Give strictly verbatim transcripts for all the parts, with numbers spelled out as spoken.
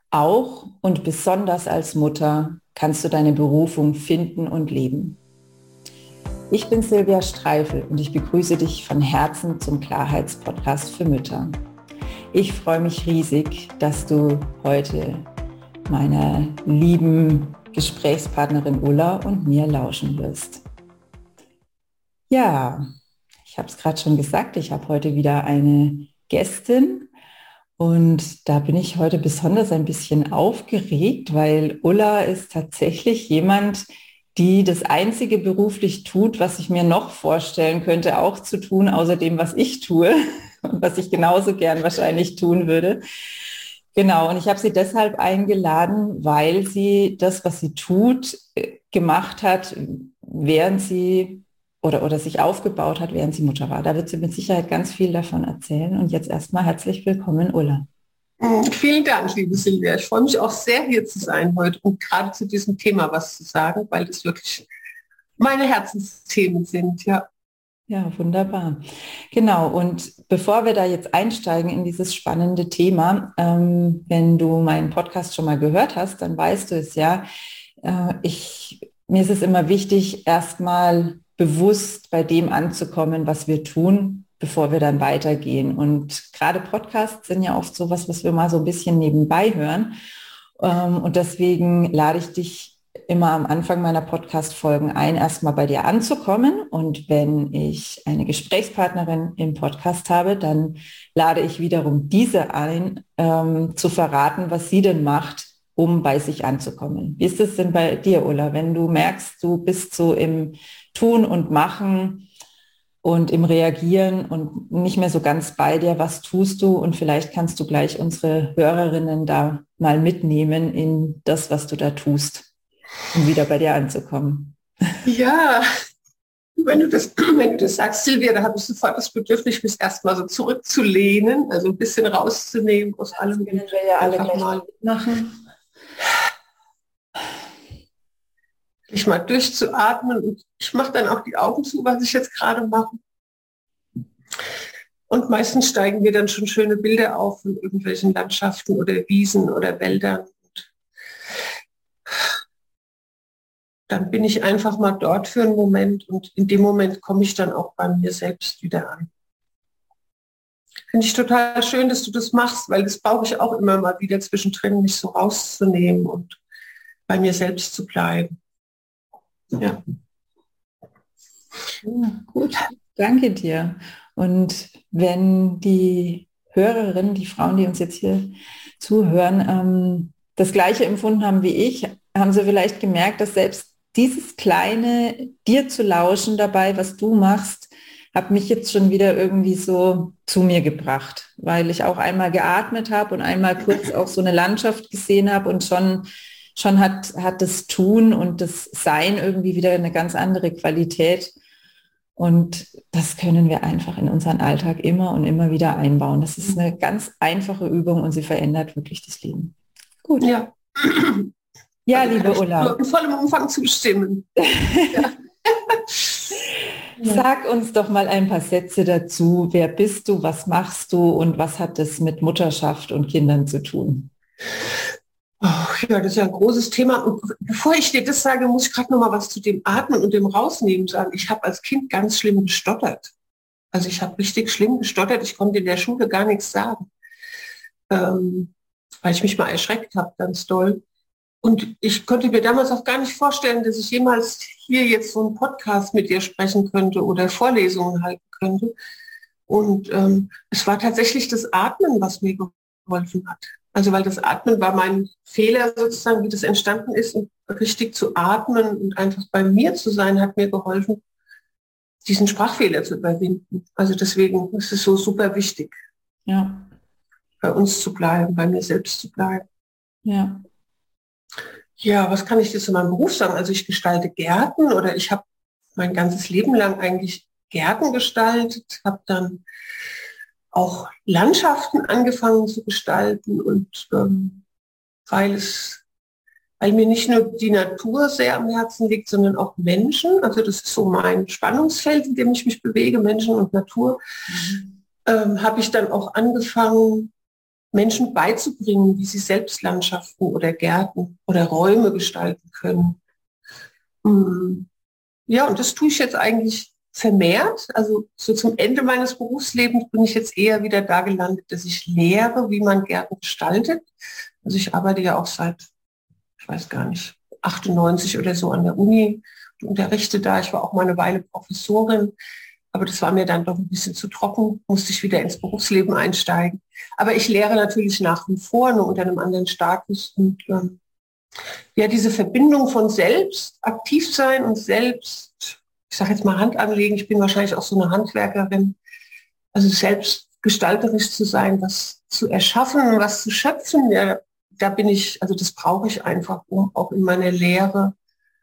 Auch und besonders als Mutter kannst du deine Berufung finden und leben. Ich bin Silvia Streifel und ich begrüße dich von Herzen zum Klarheitspodcast für Mütter. Ich freue mich riesig, dass du heute meiner lieben Gesprächspartnerin Ulla und mir lauschen wirst. Ja, ich habe es gerade schon gesagt, ich habe heute wieder eine Gästin. Und da bin ich heute besonders ein bisschen aufgeregt, weil Ulla ist tatsächlich jemand, die das Einzige beruflich tut, was ich mir noch vorstellen könnte, auch zu tun, außer dem, was ich tue und was ich genauso gern wahrscheinlich tun würde. Genau, und ich habe sie deshalb eingeladen, weil sie das, was sie tut, gemacht hat, während sie oder, oder sich aufgebaut hat, während sie Mutter war. Da wird sie mit Sicherheit ganz viel davon erzählen. Und jetzt erstmal herzlich willkommen, Ulla. Vielen Dank, liebe Silvia. Ich freue mich auch sehr, hier zu sein heute und gerade zu diesem Thema was zu sagen, weil das wirklich meine Herzensthemen sind, ja. Ja, wunderbar. Genau, und bevor wir da jetzt einsteigen in dieses spannende Thema, ähm, wenn du meinen Podcast schon mal gehört hast, dann weißt du es ja. Äh, ich, mir ist es immer wichtig, erstmal bewusst bei dem anzukommen, was wir tun, bevor wir dann weitergehen. Und gerade Podcasts sind ja oft sowas, was wir mal so ein bisschen nebenbei hören. Ähm, und deswegen lade ich dich immer am Anfang meiner Podcast-Folgen ein, erstmal bei dir anzukommen. Und wenn ich eine Gesprächspartnerin im Podcast habe, dann lade ich wiederum diese ein, ähm, zu verraten, was sie denn macht, um bei sich anzukommen. Wie ist es denn bei dir, Ulla, wenn du merkst, du bist so im Tun und Machen und im Reagieren und nicht mehr so ganz bei dir, was tust du? Und vielleicht kannst du gleich unsere Hörerinnen da mal mitnehmen in das, was du da tust, um wieder bei dir anzukommen. Ja, wenn du das, wenn du das sagst, Silvia, da habe ich sofort das Bedürfnis, mich erstmal so zurückzulehnen, also ein bisschen rauszunehmen aus allem. Das können wir ja alle gleich mal machen. Ich mal durchzuatmen und ich mache dann auch die Augen zu, was ich jetzt gerade mache. Und meistens steigen mir dann schon schöne Bilder auf von irgendwelchen Landschaften oder Wiesen oder Wäldern. Und dann bin ich einfach mal dort für einen Moment und in dem Moment komme ich dann auch bei mir selbst wieder an. Finde ich total schön, dass du das machst, weil das brauche ich auch immer mal wieder zwischendrin, mich so rauszunehmen und bei mir selbst zu bleiben. Ja. Ja, gut, danke dir. Und wenn die Hörerinnen, die Frauen, die uns jetzt hier zuhören, ähm, das Gleiche empfunden haben wie ich, haben sie vielleicht gemerkt, dass selbst dieses kleine dir zu lauschen dabei, was du machst, hat mich jetzt schon wieder irgendwie so zu mir gebracht, weil ich auch einmal geatmet habe und einmal kurz auch so eine Landschaft gesehen habe und schon schon hat, hat das Tun und das Sein irgendwie wieder eine ganz andere Qualität. Und das können wir einfach in unseren Alltag immer und immer wieder einbauen. Das ist eine ganz einfache Übung und sie verändert wirklich das Leben. Gut. Ja, ja, also liebe Ulla. In vollem Umfang zustimmen. Ja. Sag uns doch mal ein paar Sätze dazu. Wer bist du, was machst du und was hat das mit Mutterschaft und Kindern zu tun? Oh, ja, das ist ja ein großes Thema. Und bevor ich dir das sage, muss ich gerade noch mal was zu dem Atmen und dem Rausnehmen sagen. Ich habe als Kind ganz schlimm gestottert. Also ich habe richtig schlimm gestottert. Ich konnte in der Schule gar nichts sagen, ähm, weil ich mich mal erschreckt habe, ganz doll. Und ich konnte mir damals auch gar nicht vorstellen, dass ich jemals hier jetzt so einen Podcast mit dir sprechen könnte oder Vorlesungen halten könnte. Und ähm, es war tatsächlich das Atmen, was mir geholfen hat. Also weil das Atmen war mein Fehler sozusagen, wie das entstanden ist. Und richtig zu atmen und einfach bei mir zu sein, hat mir geholfen, diesen Sprachfehler zu überwinden. Also deswegen ist es so super wichtig, ja, bei uns zu bleiben, bei mir selbst zu bleiben. Ja. Ja, was kann ich dir zu meinem Beruf sagen? Also ich gestalte Gärten oder ich habe mein ganzes Leben lang eigentlich Gärten gestaltet, habe dann auch Landschaften angefangen zu gestalten und ähm, weil es, weil mir nicht nur die Natur sehr am Herzen liegt, sondern auch Menschen. Also das ist so mein Spannungsfeld, in dem ich mich bewege, Menschen und Natur. Mhm. Ähm, habe ich dann auch angefangen, Menschen beizubringen, wie sie selbst Landschaften oder Gärten oder Räume gestalten können. Ja, und das tue ich jetzt eigentlich vermehrt. Also so zum Ende meines Berufslebens bin ich jetzt eher wieder da gelandet, dass ich lehre, wie man Gärten gestaltet. Also ich arbeite ja auch seit, ich weiß gar nicht, achtundneunzig oder so an der Uni und unterrichte da. Ich war auch mal eine Weile Professorin, aber das war mir dann doch ein bisschen zu trocken, musste ich wieder ins Berufsleben einsteigen. Aber ich lehre natürlich nach wie vor, nur unter einem anderen Status. Und ähm, ja, diese Verbindung von selbst aktiv sein und selbst, ich sage jetzt mal Hand anlegen, ich bin wahrscheinlich auch so eine Handwerkerin, also selbst gestalterisch zu sein, was zu erschaffen, was zu schöpfen, ja, da bin ich, also das brauche ich einfach, um auch in meiner Lehre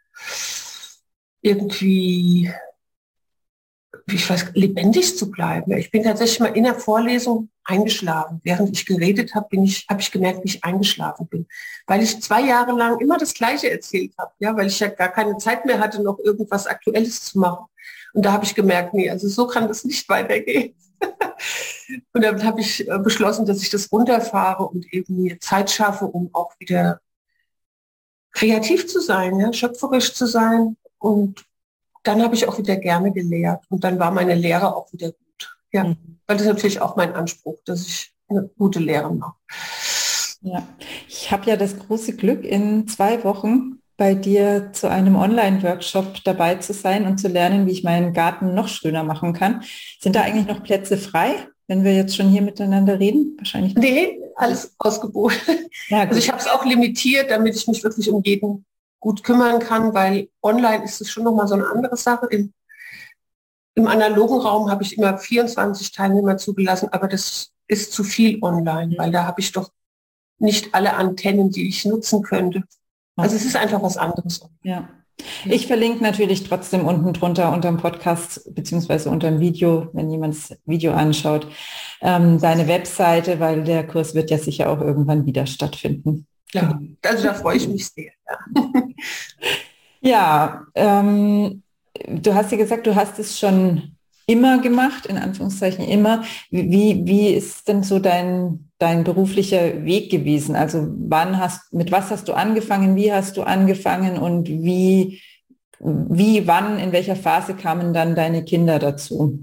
irgendwie, ich weiß, lebendig zu bleiben. Ich bin tatsächlich mal in der Vorlesung eingeschlafen. Während ich geredet habe, bin ich, habe ich gemerkt, wie ich eingeschlafen bin. Weil ich zwei Jahre lang immer das Gleiche erzählt habe, ja, weil ich ja gar keine Zeit mehr hatte, noch irgendwas Aktuelles zu machen. Und da habe ich gemerkt, nee, also so kann das nicht weitergehen. Und dann habe ich beschlossen, dass ich das runterfahre und eben mir Zeit schaffe, um auch wieder kreativ zu sein, ja, schöpferisch zu sein. Und dann habe ich auch wieder gerne gelehrt. Und dann war meine Lehre auch wieder gut. Ja, mhm. Weil das ist natürlich auch mein Anspruch, dass ich eine gute Lehre mache. Ja, ich habe ja das große Glück, in zwei Wochen bei dir zu einem Online-Workshop dabei zu sein und zu lernen, wie ich meinen Garten noch schöner machen kann. Sind da eigentlich noch Plätze frei, wenn wir jetzt schon hier miteinander reden? Wahrscheinlich nicht. Nee, alles ausgebucht. Ja, also ich habe es auch limitiert, damit ich mich wirklich um jeden gut kümmern kann, weil online ist es schon nochmal so eine andere Sache. Im, im analogen Raum habe ich immer vierundzwanzig Teilnehmer zugelassen, aber das ist zu viel online, weil da habe ich doch nicht alle Antennen, die ich nutzen könnte. Also es ist einfach was anderes. Ja. Ich verlinke natürlich trotzdem unten drunter unter dem Podcast beziehungsweise unter dem Video, wenn jemand das Video anschaut, ähm, deine Webseite, weil der Kurs wird ja sicher auch irgendwann wieder stattfinden. Ja, also da freue ich mich sehr. Ja, ja ähm, du hast ja gesagt, du hast es schon immer gemacht, in Anführungszeichen immer. Wie, wie ist denn so dein, dein beruflicher Weg gewesen? Also wann hast, mit was hast du angefangen, wie hast du angefangen und wie, wie, wann, in welcher Phase kamen dann deine Kinder dazu?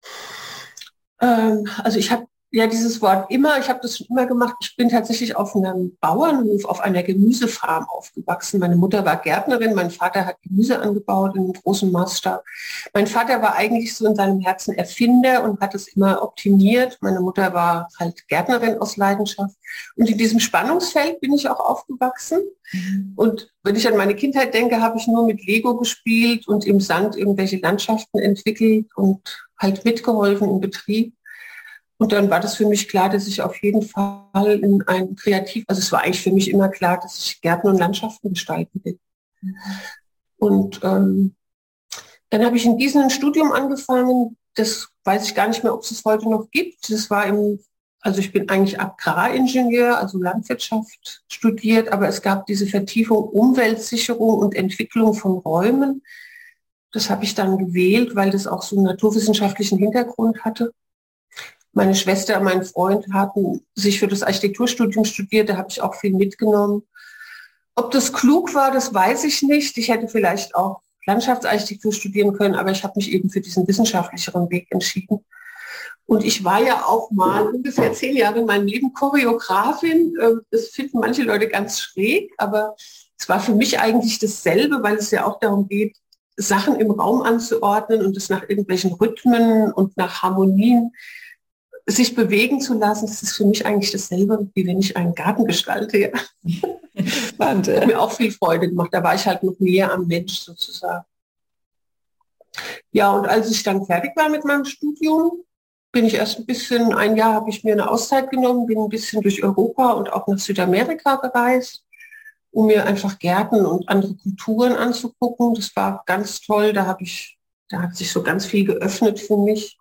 Ähm, also ich habe ja dieses Wort immer, ich habe das schon immer gemacht. Ich bin tatsächlich auf einem Bauernhof, auf einer Gemüsefarm aufgewachsen. Meine Mutter war Gärtnerin, mein Vater hat Gemüse angebaut in einem großen Maßstab. Mein Vater war eigentlich so in seinem Herzen Erfinder und hat es immer optimiert. Meine Mutter war halt Gärtnerin aus Leidenschaft. Und in diesem Spannungsfeld bin ich auch aufgewachsen. Mhm. Und wenn ich an meine Kindheit denke, habe ich nur mit Lego gespielt und im Sand irgendwelche Landschaften entwickelt und halt mitgeholfen im Betrieb. Und dann war das für mich klar, dass ich auf jeden Fall in ein Kreativ, also es war eigentlich für mich immer klar, dass ich Gärten und Landschaften gestalten will. Mhm. Und ähm, dann habe ich in Gießen ein Studium angefangen, das weiß ich gar nicht mehr, ob es es heute noch gibt. Das war im, also ich bin eigentlich Agraringenieur, also Landwirtschaft studiert, aber es gab diese Vertiefung Umweltsicherung und Entwicklung von Räumen. Das habe ich dann gewählt, weil das auch so einen naturwissenschaftlichen Hintergrund hatte. Meine Schwester und mein Freund hatten sich für das Architekturstudium studiert, da habe ich auch viel mitgenommen. Ob das klug war, das weiß ich nicht. Ich hätte vielleicht auch Landschaftsarchitektur studieren können, aber ich habe mich eben für diesen wissenschaftlicheren Weg entschieden. Und ich war ja auch mal ungefähr zehn Jahre in meinem Leben Choreografin. Das finden manche Leute ganz schräg, aber es war für mich eigentlich dasselbe, weil es ja auch darum geht, Sachen im Raum anzuordnen und es nach irgendwelchen Rhythmen und nach Harmonien sich bewegen zu lassen. Das ist für mich eigentlich dasselbe, wie wenn ich einen Garten gestalte. Ja. Spannend, ja. Hat mir auch viel Freude gemacht. Da war ich halt noch näher am Mensch sozusagen. Ja, und als ich dann fertig war mit meinem Studium, bin ich erst ein bisschen, ein Jahr habe ich mir eine Auszeit genommen, bin ein bisschen durch Europa und auch nach Südamerika gereist, um mir einfach Gärten und andere Kulturen anzugucken. Das war ganz toll. Da habe ich, da hat sich so ganz viel geöffnet für mich.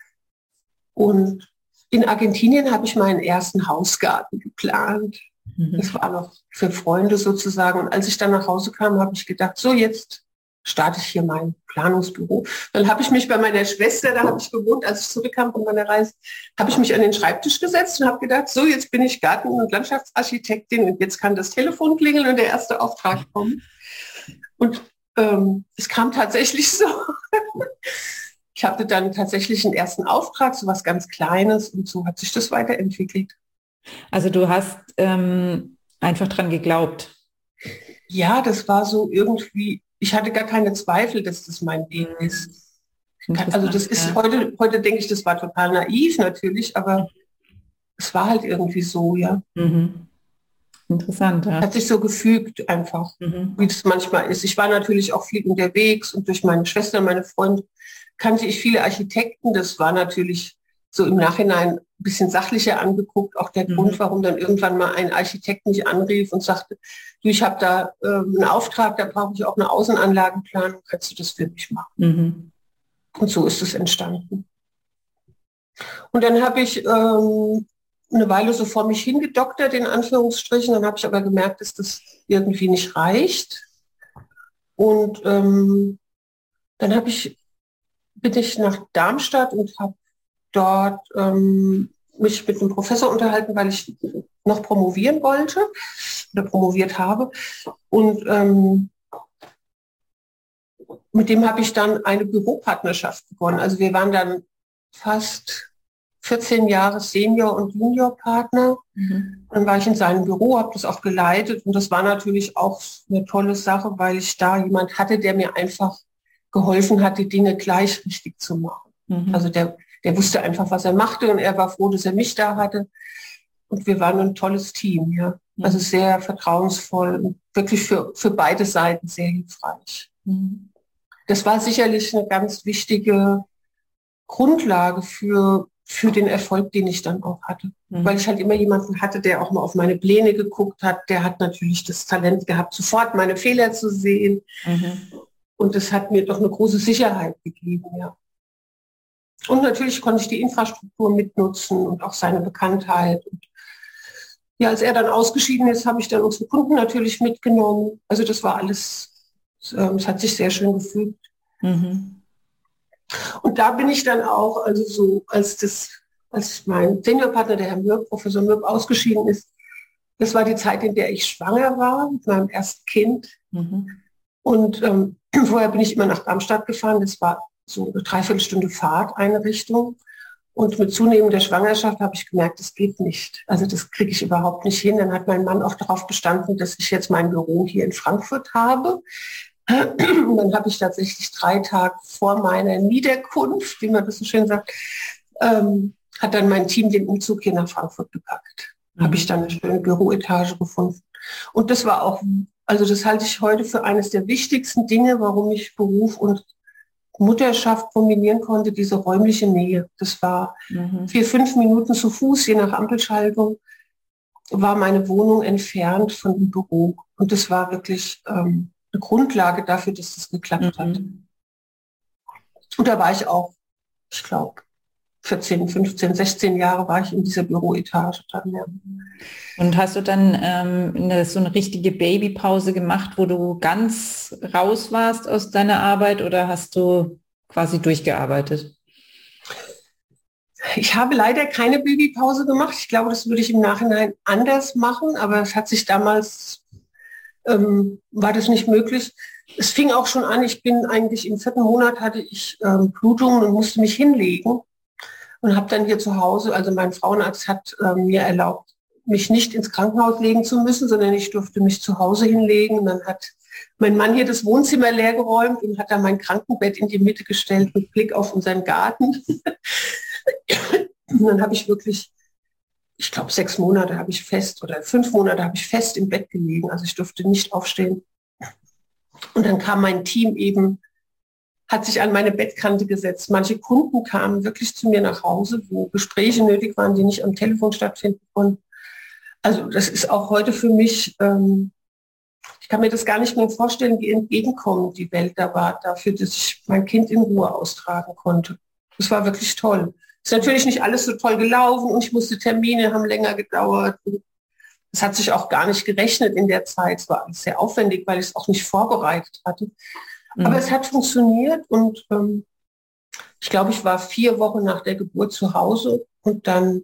Und in Argentinien habe ich meinen ersten Hausgarten geplant. Mhm. Das war noch für Freunde sozusagen. Und als ich dann nach Hause kam, habe ich gedacht, so jetzt starte ich hier mein Planungsbüro. Dann habe ich mich bei meiner Schwester, da habe ich gewohnt, als ich zurückkam von meiner Reise, habe ich mich an den Schreibtisch gesetzt und habe gedacht, so, jetzt bin ich Garten- und Landschaftsarchitektin und jetzt kann das Telefon klingeln und der erste Auftrag kommen. Und ähm, es kam tatsächlich so. Ich hatte dann tatsächlich einen ersten Auftrag, so was ganz Kleines, und so hat sich das weiterentwickelt. Also du hast ähm, einfach dran geglaubt. Ja, das war so irgendwie, ich hatte gar keine Zweifel, dass das mein Weg ist. Also das ist ja. heute, heute denke ich, das war total naiv natürlich, aber es war halt irgendwie so, ja. Mhm. Interessant, ja. Hat sich so gefügt einfach, mhm. wie das manchmal ist. Ich war natürlich auch viel unterwegs und durch meine Schwester, meine Freunde, kannte ich viele Architekten. Das war natürlich so im Nachhinein ein bisschen sachlicher angeguckt. Auch der mhm. Grund, warum dann irgendwann mal ein Architekt mich anrief und sagte, du, ich habe da äh, einen Auftrag, da brauche ich auch eine Außenanlagenplanung, kannst du das für mich machen? Mhm. Und so ist es entstanden. Und dann habe ich ähm, eine Weile so vor mich hingedoktert, in Anführungsstrichen. Dann habe ich aber gemerkt, dass das irgendwie nicht reicht. Und ähm, dann habe ich, bin ich nach Darmstadt und habe dort ähm, mich mit einem Professor unterhalten, weil ich noch promovieren wollte oder promoviert habe. Und ähm, mit dem habe ich dann eine Büropartnerschaft begonnen. Also wir waren dann fast vierzehn Jahre Senior- und Juniorpartner. Mhm. Dann war ich in seinem Büro, habe das auch geleitet und das war natürlich auch eine tolle Sache, weil ich da jemand hatte, der mir einfach geholfen hat, die Dinge gleich richtig zu machen. Mhm. Also der, der wusste einfach, was er machte und er war froh, dass er mich da hatte. Und wir waren ein tolles Team, ja. Mhm. Also sehr vertrauensvoll und wirklich für, für beide Seiten sehr hilfreich. Mhm. Das war sicherlich eine ganz wichtige Grundlage für, für den Erfolg, den ich dann auch hatte. Mhm. Weil ich halt immer jemanden hatte, der auch mal auf meine Pläne geguckt hat. Der hat natürlich das Talent gehabt, sofort meine Fehler zu sehen. Mhm. Und das hat mir doch eine große Sicherheit gegeben, ja. Und natürlich konnte ich die Infrastruktur mitnutzen und auch seine Bekanntheit. Und ja, als er dann ausgeschieden ist, habe ich dann unsere Kunden natürlich mitgenommen. Also das war alles, es hat sich sehr schön gefügt. Mhm. Und da bin ich dann auch, also so, als das, als mein Seniorpartner, der Herr Mürb, Professor Mürb, ausgeschieden ist, das war die Zeit, in der ich schwanger war mit meinem ersten Kind. Mhm. Und ähm, vorher bin ich immer nach Darmstadt gefahren. Das war so eine Dreiviertelstunde Fahrt, eine Richtung. Und mit zunehmender Schwangerschaft habe ich gemerkt, das geht nicht. Also das kriege ich überhaupt nicht hin. Dann hat mein Mann auch darauf bestanden, dass ich jetzt mein Büro hier in Frankfurt habe. Und dann habe ich tatsächlich drei Tage vor meiner Niederkunft, wie man das so schön sagt, ähm, hat dann mein Team den Umzug hier nach Frankfurt gepackt. Mhm. Habe ich dann eine schöne Büroetage gefunden. Und das war auch, also das halte ich heute für eines der wichtigsten Dinge, warum ich Beruf und Mutterschaft kombinieren konnte, diese räumliche Nähe. Das war mhm. vier, fünf Minuten zu Fuß, je nach Ampelschaltung, war meine Wohnung entfernt von dem Büro. Und das war wirklich ähm, eine Grundlage dafür, dass das geklappt mhm. hat. Und da war ich auch, ich glaube, vierzehn, fünfzehn, sechzehn Jahre war ich in dieser Büroetage dann, ja. Und hast du dann ähm, eine, so eine richtige Babypause gemacht, wo du ganz raus warst aus deiner Arbeit, oder hast du quasi durchgearbeitet? Ich habe leider keine Babypause gemacht. Ich glaube, das würde ich im Nachhinein anders machen, aber es hat sich damals, ähm, war das nicht möglich. Es fing auch schon an, ich bin eigentlich im vierten Monat hatte ich ähm, Blutungen und musste mich hinlegen und habe dann hier zu Hause, also mein Frauenarzt hat äh, mir erlaubt, mich nicht ins Krankenhaus legen zu müssen, sondern ich durfte mich zu Hause hinlegen. Und dann hat mein Mann hier das Wohnzimmer leer geräumt und hat dann mein Krankenbett in die Mitte gestellt mit Blick auf unseren Garten. Und dann habe ich wirklich, ich glaube, sechs Monate habe ich fest oder fünf Monate habe ich fest im Bett gelegen. Also ich durfte nicht aufstehen. Und dann kam mein Team eben, hat sich an meine Bettkante gesetzt. Manche Kunden kamen wirklich zu mir nach Hause, wo Gespräche nötig waren, die nicht am Telefon stattfinden konnten. Also das ist auch heute für mich, ähm, ich kann mir das gar nicht mehr vorstellen, wie entgegenkommend die Welt da war, dafür, dass ich mein Kind in Ruhe austragen konnte. Das war wirklich toll. Ist natürlich nicht alles so toll gelaufen und ich musste Termine, haben länger gedauert. Es hat sich auch gar nicht gerechnet in der Zeit. Es war alles sehr aufwendig, weil ich es auch nicht vorbereitet hatte. Mhm. Aber es hat funktioniert und ähm, ich glaube, ich war vier Wochen nach der Geburt zu Hause und dann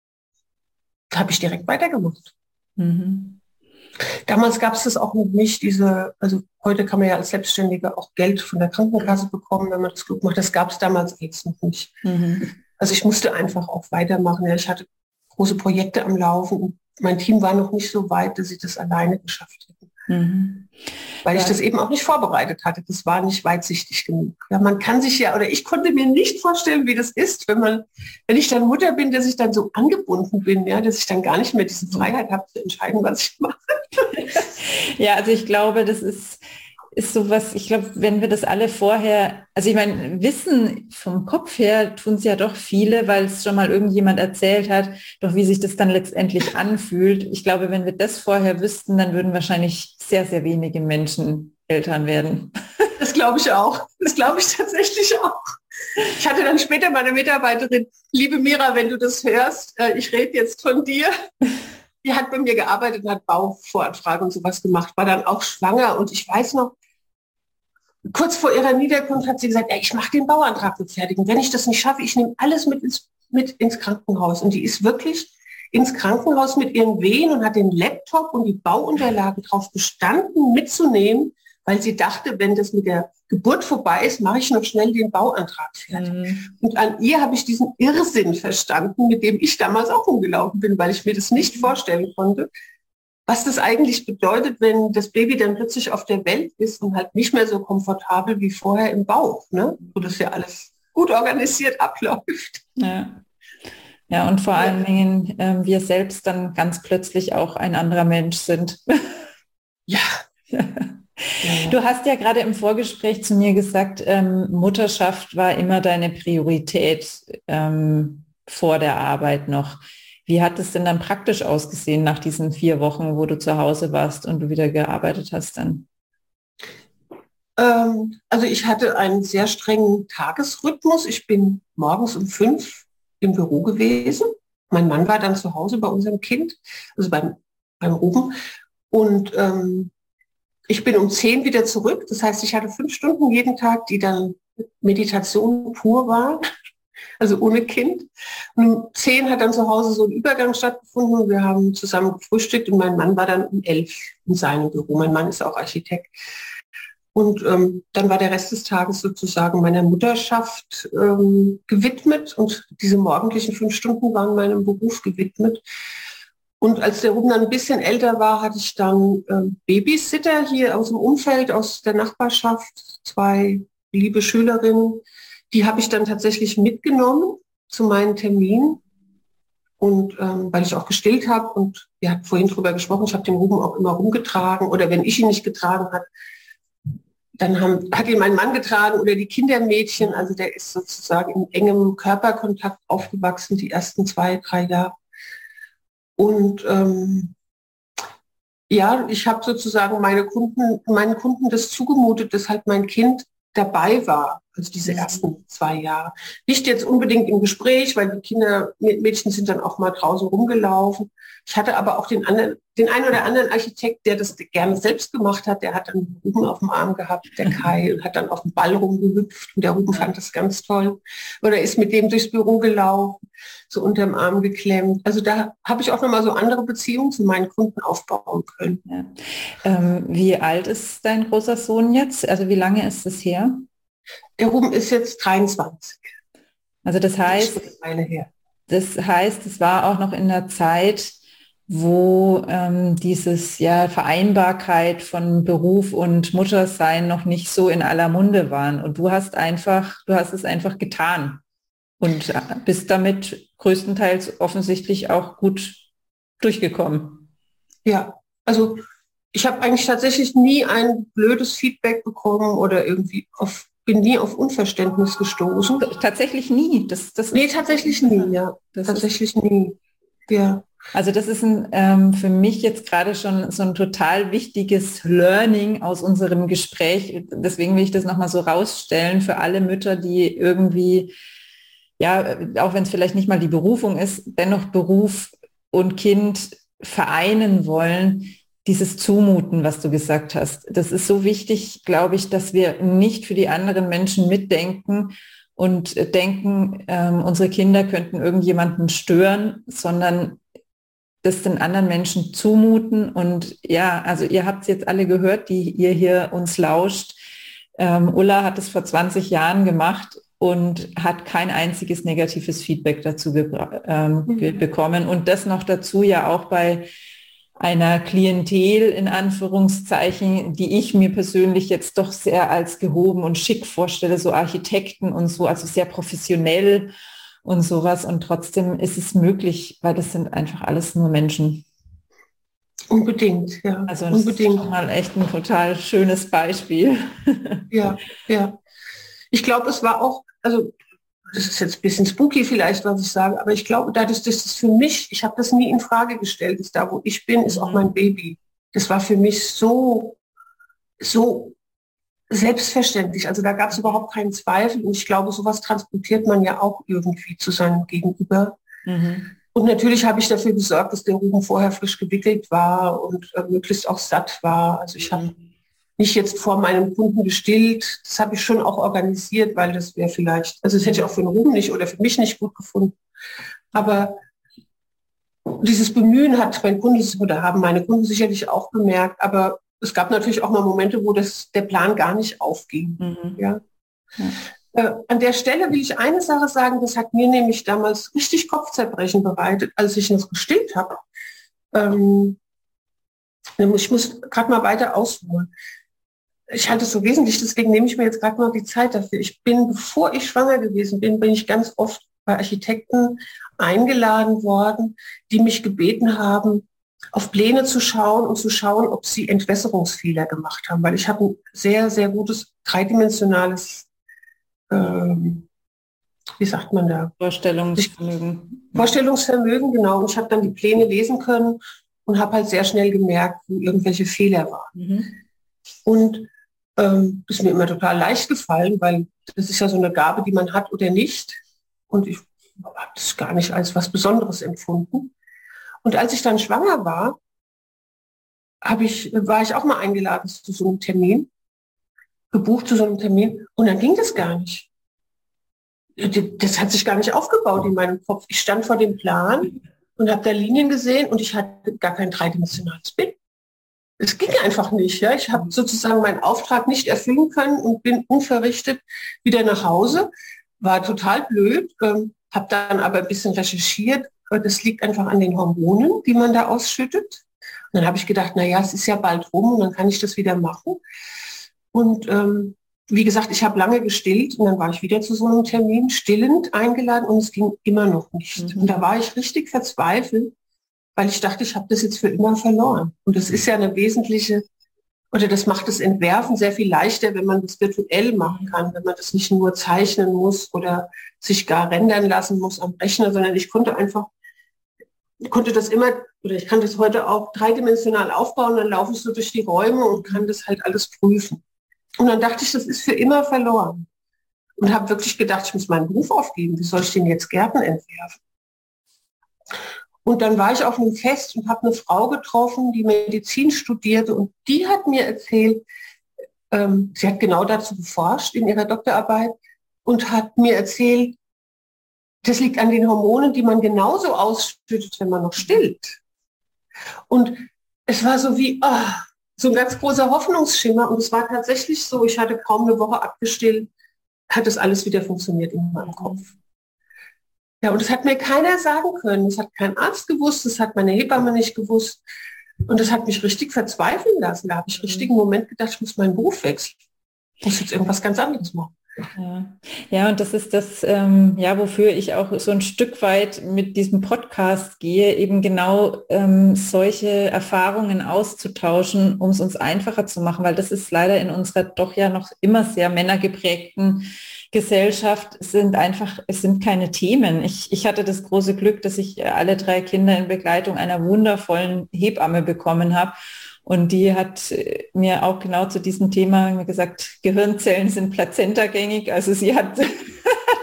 habe ich direkt weitergemacht. Mhm. Damals gab es das auch noch nicht, diese, also heute kann man ja als Selbstständiger auch Geld von der Krankenkasse bekommen, wenn man das klug macht. Das gab es damals jetzt noch nicht. Mhm. Also ich musste einfach auch weitermachen. Ja, ich hatte große Projekte am Laufen und mein Team war noch nicht so weit, dass ich das alleine geschafft hätte. Mhm. Weil Ja. ich das eben auch nicht vorbereitet hatte. Das war nicht weitsichtig genug. Ja, man kann sich ja, oder ich konnte mir nicht vorstellen, wie das ist, wenn man, wenn ich dann Mutter bin, dass ich dann so angebunden bin, ja, dass ich dann gar nicht mehr diese Freiheit habe zu entscheiden, was ich mache. Ja, also ich glaube, das ist, ist sowas, ich glaube, wenn wir das alle vorher, also ich meine, wissen vom Kopf her tun es ja doch viele, weil es schon mal irgendjemand erzählt hat, doch wie sich das dann letztendlich anfühlt. Ich glaube, wenn wir das vorher wüssten, dann würden wahrscheinlich sehr, sehr wenige Menschen Eltern werden. Das glaube ich auch. Das glaube ich tatsächlich auch. Ich hatte dann später meine Mitarbeiterin, liebe Mira, wenn du das hörst, äh, ich rede jetzt von dir. Die hat bei mir gearbeitet und hat Bauvoranfragen und sowas gemacht, war dann auch schwanger und ich weiß noch, kurz vor ihrer Niederkunft hat sie gesagt, ey, ich mache den Bauantrag mit fertig. Und wenn ich das nicht schaffe, ich nehme alles mit ins, mit ins Krankenhaus. Und die ist wirklich ins Krankenhaus mit ihren Wehen und hat den Laptop und die Bauunterlagen drauf bestanden, mitzunehmen, weil sie dachte, wenn das mit der Geburt vorbei ist, mache ich noch schnell den Bauantrag fertig. Mhm. Und an ihr habe ich diesen Irrsinn verstanden, mit dem ich damals auch umgelaufen bin, weil ich mir das nicht vorstellen konnte, was das eigentlich bedeutet, wenn das Baby dann plötzlich auf der Welt ist und halt nicht mehr so komfortabel wie vorher im Bauch, ne? Wo das ja alles gut organisiert abläuft. Ja, ja und vor ja. allen Dingen äh, wir selbst dann ganz plötzlich auch ein anderer Mensch sind. Ja. Du hast ja gerade im Vorgespräch zu mir gesagt, ähm, Mutterschaft war immer deine Priorität ähm, vor der Arbeit noch. Wie hat es denn dann praktisch ausgesehen nach diesen vier Wochen, wo du zu Hause warst und du wieder gearbeitet hast dann? Ähm, also ich hatte einen sehr strengen Tagesrhythmus. Ich bin morgens um fünf im Büro gewesen. Mein Mann war dann zu Hause bei unserem Kind, also beim, beim Ruben. Und ähm, ich bin um zehn wieder zurück. Das heißt, ich hatte fünf Stunden jeden Tag, die dann Meditation pur waren. Also ohne Kind. Und um zehn hat dann zu Hause so ein Übergang stattgefunden und wir haben zusammen gefrühstückt und mein Mann war dann um elf in seinem Büro. Mein Mann ist auch Architekt. Und ähm, dann war der Rest des Tages sozusagen meiner Mutterschaft ähm, gewidmet und diese morgendlichen fünf Stunden waren meinem Beruf gewidmet. Und als der Ruben dann ein bisschen älter war, hatte ich dann ähm, Babysitter hier aus dem Umfeld, aus der Nachbarschaft, zwei liebe Schülerinnen. Die habe ich dann tatsächlich mitgenommen zu meinen Terminen und ähm, weil ich auch gestillt habe und wir hatten vorhin drüber gesprochen, ich habe den Ruben auch immer rumgetragen oder wenn ich ihn nicht getragen habe, dann haben, hat ihn mein Mann getragen oder die Kindermädchen, also der ist sozusagen in engem Körperkontakt aufgewachsen, die ersten zwei, drei Jahre. Und ähm, ja, ich habe sozusagen meine Kunden, meinen Kunden das zugemutet, dass halt mein Kind dabei war, also diese ersten zwei Jahre. Nicht jetzt unbedingt im Gespräch, weil die Kinder, Mädchen sind dann auch mal draußen rumgelaufen. Ich hatte aber auch den anderen, den einen oder anderen Architekt, der das gerne selbst gemacht hat, der hat dann Ruben auf dem Arm gehabt, der Kai, und hat dann auf dem Ball rumgehüpft und der Ruben fand das ganz toll. Oder ist mit dem durchs Büro gelaufen, so unterm Arm geklemmt. Also da habe ich auch nochmal so andere Beziehungen zu meinen Kunden aufbauen können. Ja. Ähm, wie alt ist dein großer Sohn jetzt? Also wie lange ist es her? Der Ruben ist jetzt dreiundzwanzig. Also das heißt, das heißt, es war auch noch in der Zeit, wo ähm, dieses ja Vereinbarkeit von Beruf und Muttersein noch nicht so in aller Munde waren. Und du hast einfach, du hast es einfach getan und bist damit größtenteils offensichtlich auch gut durchgekommen. Ja, also ich habe eigentlich tatsächlich nie ein blödes Feedback bekommen oder irgendwie auf, bin nie auf Unverständnis gestoßen. Tatsächlich nie. Das, das nee, tatsächlich nie, ja. Das tatsächlich ist, nie. Ja. Also das ist ein, ähm, für mich jetzt gerade schon so ein total wichtiges Learning aus unserem Gespräch. Deswegen will ich das nochmal so rausstellen für alle Mütter, die irgendwie, ja, auch wenn es vielleicht nicht mal die Berufung ist, dennoch Beruf und Kind vereinen wollen. dieses Zumuten, was du gesagt hast. Das ist so wichtig, glaube ich, dass wir nicht für die anderen Menschen mitdenken und denken, ähm, unsere Kinder könnten irgendjemanden stören, sondern das den anderen Menschen zumuten. Und ja, also ihr habt es jetzt alle gehört, die ihr hier uns lauscht. Ähm, Ulla hat es vor zwanzig Jahren gemacht und hat kein einziges negatives Feedback dazu ähm, mhm. bekommen. Und das noch dazu ja auch bei einer Klientel in Anführungszeichen, die ich mir persönlich jetzt doch sehr als gehoben und schick vorstelle, so Architekten und so, also sehr professionell und sowas. Und trotzdem ist es möglich, weil das sind einfach alles nur Menschen. Unbedingt, ja. Also das Unbedingt. ist schon mal echt ein total schönes Beispiel. Ja, ja. Ich glaube, es war auch, also das ist jetzt ein bisschen spooky vielleicht, was ich sage, aber ich glaube, dadurch, dass das für mich, ich habe das nie in Frage gestellt, ist da, wo ich bin, ist auch mein Baby. Das war für mich so, so selbstverständlich. Also da gab es überhaupt keinen Zweifel. Und ich glaube, sowas transportiert man ja auch irgendwie zu seinem Gegenüber. Mhm. Und natürlich habe ich dafür gesorgt, dass der Ruben vorher frisch gewickelt war und äh, möglichst auch satt war. Also ich habe nicht jetzt vor meinem Kunden gestillt. Das habe ich schon auch organisiert, weil das wäre vielleicht, also das hätte ich auch für den Ruben nicht oder für mich nicht gut gefunden. Aber dieses Bemühen hat mein Kunde oder haben meine Kunden sicherlich auch bemerkt. Aber es gab natürlich auch mal Momente, wo das, der Plan gar nicht aufging. Mhm. Ja. Ja. Äh, an der Stelle will ich eine Sache sagen, das hat mir nämlich damals richtig Kopfzerbrechen bereitet, als ich noch gestillt habe. Ähm, ich muss gerade mal weiter ausholen. Ich halte es so wesentlich, deswegen nehme ich mir jetzt gerade mal die Zeit dafür. Ich bin, bevor ich schwanger gewesen bin, bin ich ganz oft bei Architekten eingeladen worden, die mich gebeten haben, auf Pläne zu schauen und zu schauen, ob sie Entwässerungsfehler gemacht haben, weil ich habe ein sehr, sehr gutes dreidimensionales, ähm, wie sagt man da? Vorstellungsvermögen. Vorstellungsvermögen, genau. Und ich habe dann die Pläne lesen können und habe halt sehr schnell gemerkt, wo irgendwelche Fehler waren. Mhm. Und ähm, das ist mir immer total leicht gefallen, weil das ist ja so eine Gabe, die man hat oder nicht. Und ich habe das gar nicht als was Besonderes empfunden. Und als ich dann schwanger war, habe ich, war ich auch mal eingeladen zu so einem Termin, gebucht zu so einem Termin. Und dann ging das gar nicht. Das hat sich gar nicht aufgebaut in meinem Kopf. Ich stand vor dem Plan und habe da Linien gesehen und ich hatte gar kein dreidimensionales Bild. Es ging einfach nicht. Ja? Ich habe sozusagen meinen Auftrag nicht erfüllen können und bin unverrichtet wieder nach Hause. War total blöd, ähm, habe dann aber ein bisschen recherchiert. Das liegt einfach an den Hormonen, die man da ausschüttet. Und dann habe ich gedacht, naja, es ist ja bald rum und dann kann ich das wieder machen. Und ähm, wie gesagt, ich habe lange gestillt und dann war ich wieder zu so einem Termin stillend eingeladen und es ging immer noch nicht. Mhm. Und da war ich richtig verzweifelt, weil ich dachte, ich habe das jetzt für immer verloren. Und das ist ja eine wesentliche, oder das macht das Entwerfen sehr viel leichter, wenn man das virtuell machen kann, wenn man das nicht nur zeichnen muss oder sich gar rendern lassen muss am Rechner, sondern ich konnte einfach, ich konnte das immer, oder ich kann das heute auch dreidimensional aufbauen, dann laufe ich so durch die Räume und kann das halt alles prüfen. Und dann dachte ich, das ist für immer verloren. Und habe wirklich gedacht, ich muss meinen Beruf aufgeben. Wie soll ich denn jetzt Gärten entwerfen? Und dann war ich auf einem Fest und habe eine Frau getroffen, die Medizin studierte. Und die hat mir erzählt, ähm, sie hat genau dazu geforscht in ihrer Doktorarbeit und hat mir erzählt, das liegt an den Hormonen, die man genauso ausschüttet, wenn man noch stillt. Und es war so wie, oh, so ein ganz großer Hoffnungsschimmer. Und es war tatsächlich so, ich hatte kaum eine Woche abgestillt, hat das alles wieder funktioniert in meinem Kopf. Ja, und das hat mir keiner sagen können. Das hat kein Arzt gewusst, das hat meine Hebamme nicht gewusst. Und das hat mich richtig verzweifeln lassen. Da habe ich richtig einen Moment gedacht, ich muss meinen Beruf wechseln. Ich muss jetzt irgendwas ganz anderes machen. Ja, ja, und das ist das, ähm, ja, wofür ich auch so ein Stück weit mit diesem Podcast gehe, eben genau ähm, solche Erfahrungen auszutauschen, um es uns einfacher zu machen, weil das ist leider in unserer doch ja noch immer sehr männergeprägten Gesellschaft, sind einfach, es sind keine Themen. Ich, ich hatte das große Glück, dass ich alle drei Kinder in Begleitung einer wundervollen Hebamme bekommen habe. Und die hat mir auch genau zu diesem Thema gesagt, Gehirnzellen sind plazentagängig. Also sie hat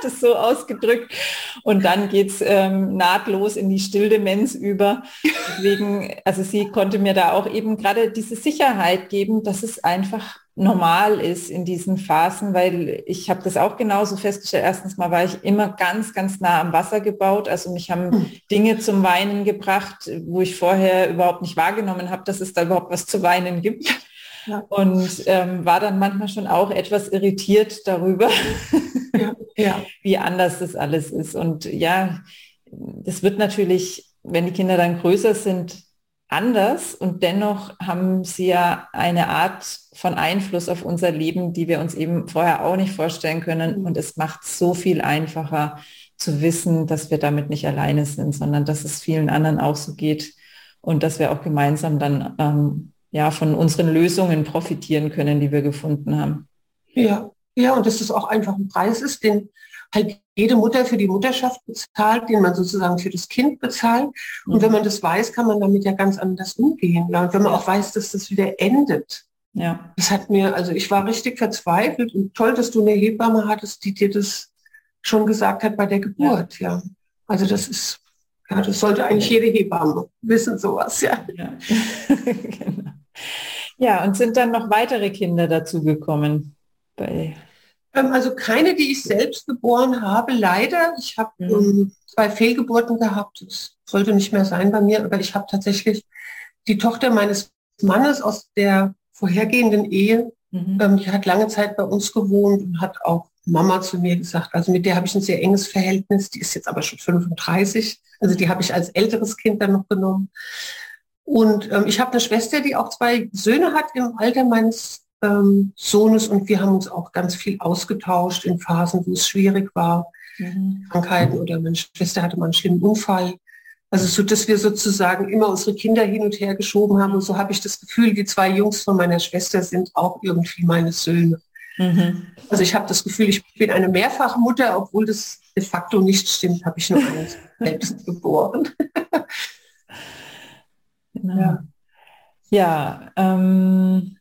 hat es so ausgedrückt. Und dann geht es ähm, nahtlos in die Stilldemenz über. Deswegen, also sie konnte mir da auch eben gerade diese Sicherheit geben, dass es einfach normal ist in diesen Phasen, weil ich habe das auch genauso festgestellt. Erstens mal war ich immer ganz, ganz nah am Wasser gebaut. Also mich haben Dinge zum Weinen gebracht, wo ich vorher überhaupt nicht wahrgenommen habe, dass es da überhaupt was zu weinen gibt. Ja. Und ähm, war dann manchmal schon auch etwas irritiert darüber, ja, ja. wie anders das alles ist. Und ja, das wird natürlich, wenn die Kinder dann größer sind, anders, und dennoch haben sie ja eine Art von Einfluss auf unser Leben, die wir uns eben vorher auch nicht vorstellen können. Und es macht so viel einfacher zu wissen, dass wir damit nicht alleine sind, sondern dass es vielen anderen auch so geht und dass wir auch gemeinsam dann ähm, ja von unseren Lösungen profitieren können, die wir gefunden haben. Ja, ja, und dass es auch einfach ein Preis ist, den halt jede Mutter für die Mutterschaft bezahlt, den man sozusagen für das Kind bezahlt. Und mhm. wenn man das weiß, kann man damit ja ganz anders umgehen. Ja. Und wenn man auch weiß, dass das wieder endet. Ja. Das hat mir, also ich war richtig verzweifelt, und toll, dass du eine Hebamme hattest, die dir das schon gesagt hat bei der Geburt. Ja. Ja. Also das ist, ja, das sollte eigentlich jede Hebamme wissen, sowas, ja. Ja. Genau. Ja, und sind dann noch weitere Kinder dazugekommen bei... Also keine, die ich selbst geboren habe, leider. Ich habe mhm. um, zwei Fehlgeburten gehabt. Das sollte nicht mehr sein bei mir, aber ich habe tatsächlich die Tochter meines Mannes aus der vorhergehenden Ehe, mhm. ähm, die hat lange Zeit bei uns gewohnt und hat auch Mama zu mir gesagt. Also mit der habe ich ein sehr enges Verhältnis. Die ist jetzt aber schon fünfunddreißig. Also die habe ich als älteres Kind dann noch genommen. Und ähm, ich habe eine Schwester, die auch zwei Söhne hat im Alter meines Sohnes, und wir haben uns auch ganz viel ausgetauscht in Phasen, wo es schwierig war, mhm. Krankheiten, oder meine Schwester hatte mal einen schlimmen Unfall. Also so, dass wir sozusagen immer unsere Kinder hin und her geschoben haben, und so habe ich das Gefühl, die zwei Jungs von meiner Schwester sind auch irgendwie meine Söhne. Mhm. Also ich habe das Gefühl, ich bin eine Mehrfachmutter, obwohl das de facto nicht stimmt, habe ich nur eines selbst geboren. Genau. Ja, ja ähm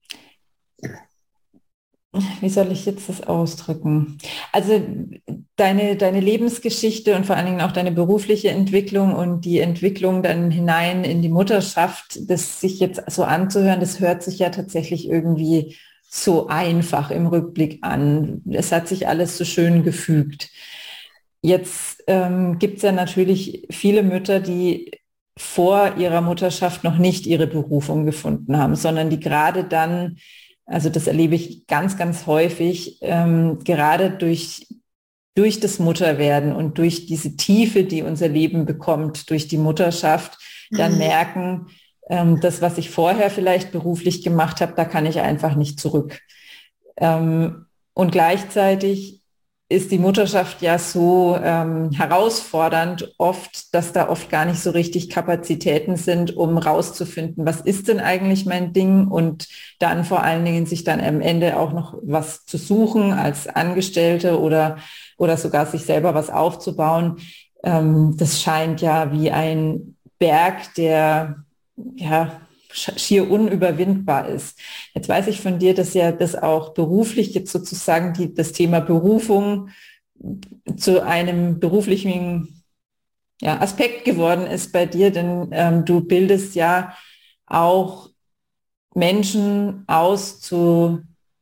wie soll ich jetzt das ausdrücken? Also deine, deine Lebensgeschichte und vor allen Dingen auch deine berufliche Entwicklung und die Entwicklung dann hinein in die Mutterschaft, das sich jetzt so anzuhören, das hört sich ja tatsächlich irgendwie so einfach im Rückblick an. Es hat sich alles so schön gefügt. Jetzt ähm, gibt es ja natürlich viele Mütter, die vor ihrer Mutterschaft noch nicht ihre Berufung gefunden haben, sondern die gerade dann, also das erlebe ich ganz, ganz häufig, ähm, gerade durch, durch das Mutterwerden und durch diese Tiefe, die unser Leben bekommt, durch die Mutterschaft, dann merken, ähm, das, was ich vorher vielleicht beruflich gemacht habe, da kann ich einfach nicht zurück. Ähm, und gleichzeitig ist die Mutterschaft ja so ähm, herausfordernd oft, dass da oft gar nicht so richtig Kapazitäten sind, um rauszufinden, was ist denn eigentlich mein Ding, und dann vor allen Dingen sich dann am Ende auch noch was zu suchen als Angestellte oder, oder sogar sich selber was aufzubauen. Ähm, das scheint ja wie ein Berg, der ja schier unüberwindbar ist. Jetzt weiß ich von dir, dass ja das auch beruflich jetzt sozusagen die, das Thema Berufung zu einem beruflichen ja, Aspekt geworden ist bei dir, denn ähm, du bildest ja auch Menschen aus zu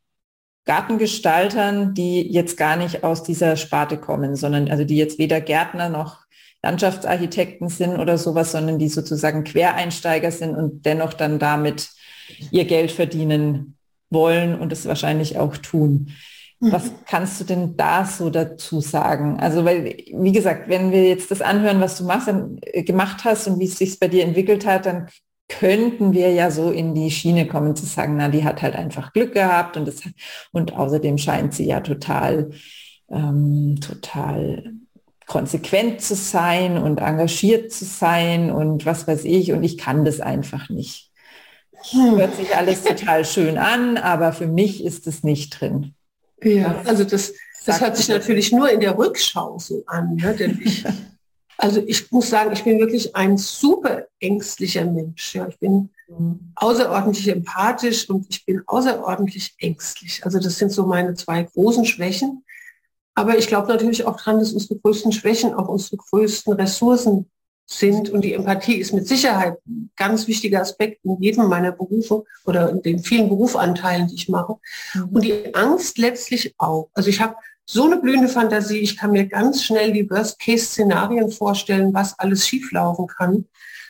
Gartengestaltern, die jetzt gar nicht aus dieser Sparte kommen, sondern also die jetzt weder Gärtner noch Landschaftsarchitekten sind oder sowas, sondern die sozusagen Quereinsteiger sind und dennoch dann damit ihr Geld verdienen wollen und es wahrscheinlich auch tun. Mhm. Was kannst du denn da so dazu sagen? Also, weil, wie gesagt, wenn wir jetzt das anhören, was du machst, dann, äh, gemacht hast und wie es sich bei dir entwickelt hat, dann könnten wir ja so in die Schiene kommen zu sagen, na, die hat halt einfach Glück gehabt, und, das, und außerdem scheint sie ja total, ähm, total konsequent zu sein und engagiert zu sein und was weiß ich, und ich kann das einfach nicht. Hm. Hört sich alles total schön an, aber für mich ist es nicht drin. Ja, was also das, das hört sich natürlich nur in der Rückschau so an, ne? Denn ich, also ich muss sagen, ich bin wirklich ein super ängstlicher Mensch. Ja. Ich bin mhm. außerordentlich empathisch und ich bin außerordentlich ängstlich. Also das sind so meine zwei großen Schwächen. Aber ich glaube natürlich auch dran, dass unsere größten Schwächen auch unsere größten Ressourcen sind. Und die Empathie ist mit Sicherheit ein ganz wichtiger Aspekt in jedem meiner Berufe oder in den vielen Berufsanteilen, die ich mache. Mhm. Und die Angst letztlich auch. Also ich habe so eine blühende Fantasie, ich kann mir ganz schnell die Worst-Case-Szenarien vorstellen, was alles schieflaufen kann.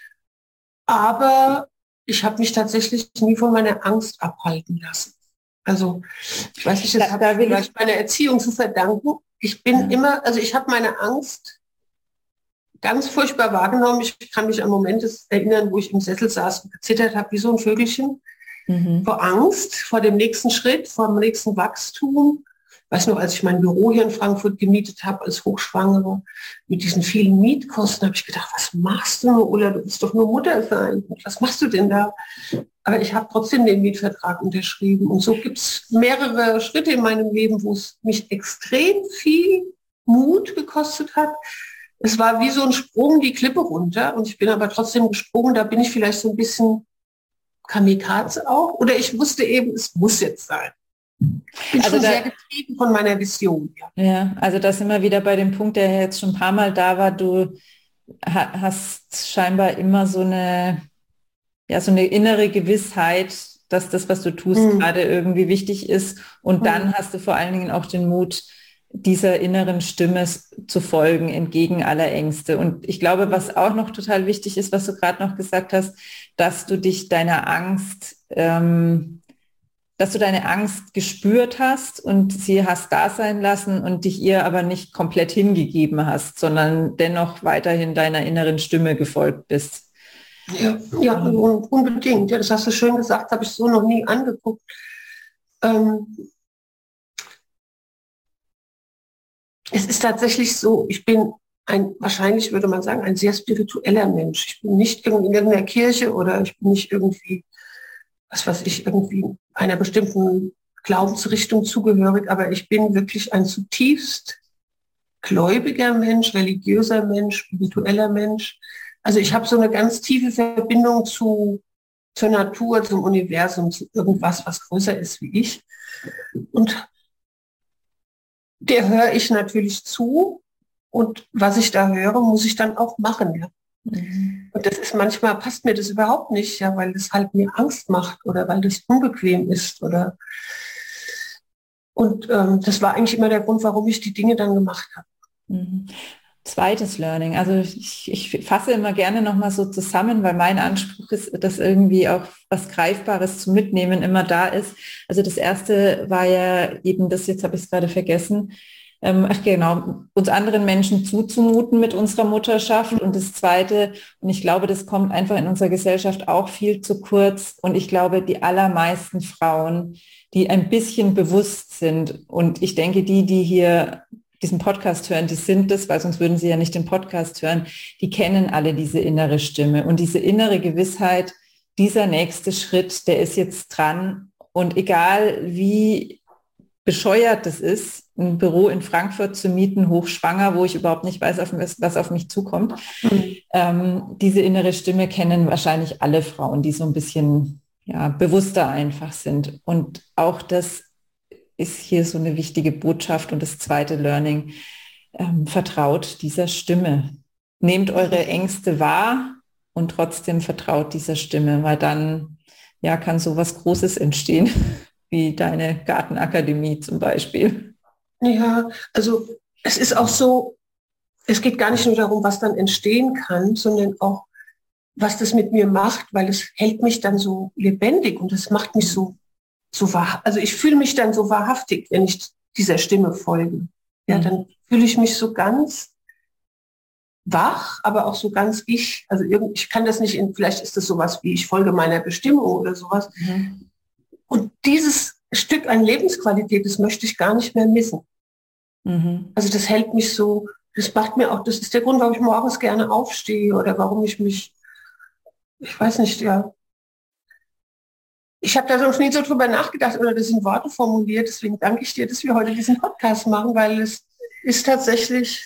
Aber ich habe mich tatsächlich nie von meiner Angst abhalten lassen. Also ich weiß nicht, das Da- habe da ich will vielleicht ich- meiner Erziehung zu verdanken. Ich bin Ja. immer, also ich habe meine Angst ganz furchtbar wahrgenommen. Ich kann mich an Momente erinnern, wo ich im Sessel saß und gezittert habe wie so ein Vögelchen. Mhm. Vor Angst, vor dem nächsten Schritt, vor dem nächsten Wachstum. Ich weiß noch, als ich mein Büro hier in Frankfurt gemietet habe als Hochschwangere, mit diesen vielen Mietkosten, habe ich gedacht, was machst du, Ulla, du willst doch nur Mutter sein. Was machst du denn da? Aber ich habe trotzdem den Mietvertrag unterschrieben. Und so gibt es mehrere Schritte in meinem Leben, wo es mich extrem viel Mut gekostet hat. Es war wie so ein Sprung die Klippe runter und ich bin aber trotzdem gesprungen. Da bin ich vielleicht so ein bisschen Kamikaze auch. Oder ich wusste eben, es muss jetzt sein. Ich bin Also schon da- sehr getrieben von meiner Vision. Ja. Ja, also da sind wir wieder bei dem Punkt, der jetzt schon ein paar Mal da war. Du ha- hast scheinbar immer so eine, ja, so eine innere Gewissheit, dass das, was du tust, Mhm. gerade irgendwie wichtig ist. Und Mhm. dann hast du vor allen Dingen auch den Mut, dieser inneren Stimme s- zu folgen, entgegen aller Ängste. Und ich glaube, was auch noch total wichtig ist, was du gerade noch gesagt hast, dass du dich deiner Angst, ähm, dass du deine Angst gespürt hast und sie hast da sein lassen und dich ihr aber nicht komplett hingegeben hast, sondern dennoch weiterhin deiner inneren Stimme gefolgt bist. Ja, ja, un- unbedingt. Ja, das hast du schön gesagt, habe ich so noch nie angeguckt. Ähm, es ist tatsächlich so, ich bin ein, wahrscheinlich würde man sagen, ein sehr spiritueller Mensch. Ich bin nicht irgendwie in irgendeiner Kirche oder ich bin nicht irgendwie, was weiß ich, irgendwie einer bestimmten Glaubensrichtung zugehörig, aber ich bin wirklich ein zutiefst gläubiger Mensch, religiöser Mensch, spiritueller Mensch. Also ich habe so eine ganz tiefe Verbindung zu, zur Natur, zum Universum, zu irgendwas, was größer ist wie ich. Und der höre ich natürlich zu. Und was ich da höre, muss ich dann auch machen. Ja. Mhm. Und das ist manchmal, passt mir das überhaupt nicht, ja, weil das halt mir Angst macht oder weil das unbequem ist. Oder und ähm, das war eigentlich immer der Grund, warum ich die Dinge dann gemacht habe. Mhm. Zweites Learning. Also ich, ich fasse immer gerne nochmal so zusammen, weil mein Anspruch ist, dass irgendwie auch was Greifbares zum Mitnehmen immer da ist. Also das erste war ja eben das, jetzt habe ich es gerade vergessen, ähm, ach genau, uns anderen Menschen zuzumuten mit unserer Mutterschaft. Und das zweite, und ich glaube, das kommt einfach in unserer Gesellschaft auch viel zu kurz. Und ich glaube, die allermeisten Frauen, die ein bisschen bewusst sind, und ich denke, die, die hier diesen Podcast hören, die sind das, weil sonst würden sie ja nicht den Podcast hören, die kennen alle diese innere Stimme und diese innere Gewissheit, dieser nächste Schritt, der ist jetzt dran und egal wie bescheuert das ist, ein Büro in Frankfurt zu mieten, hochschwanger, wo ich überhaupt nicht weiß, auf was, was auf mich zukommt, mhm. ähm, diese innere Stimme kennen wahrscheinlich alle Frauen, die so ein bisschen ja, bewusster einfach sind und auch das ist hier so eine wichtige Botschaft und das zweite Learning, ähm, vertraut dieser Stimme. Nehmt eure Ängste wahr und trotzdem vertraut dieser Stimme, weil dann ja, kann so was Großes entstehen, wie deine Gartenakademie zum Beispiel. Ja, also es ist auch so, es geht gar nicht nur darum, was dann entstehen kann, sondern auch, was das mit mir macht, weil es hält mich dann so lebendig und es macht mich so so wahr, also ich fühle mich dann so wahrhaftig, wenn ich dieser Stimme folge. Ja, mhm. Dann fühle ich mich so ganz wach, aber auch so ganz ich. Also irgendwie, ich kann das nicht in, vielleicht ist das sowas wie, ich folge meiner Bestimmung oder sowas. Mhm. Und dieses Stück an Lebensqualität, das möchte ich gar nicht mehr missen. Mhm. Also das hält mich so, das macht mir auch, das ist der Grund, warum ich morgens gerne aufstehe oder warum ich mich, ich weiß nicht, ja, ich habe da so nie so drüber nachgedacht oder das in Worte formuliert. Deswegen danke ich dir, dass wir heute diesen Podcast machen, weil es ist tatsächlich,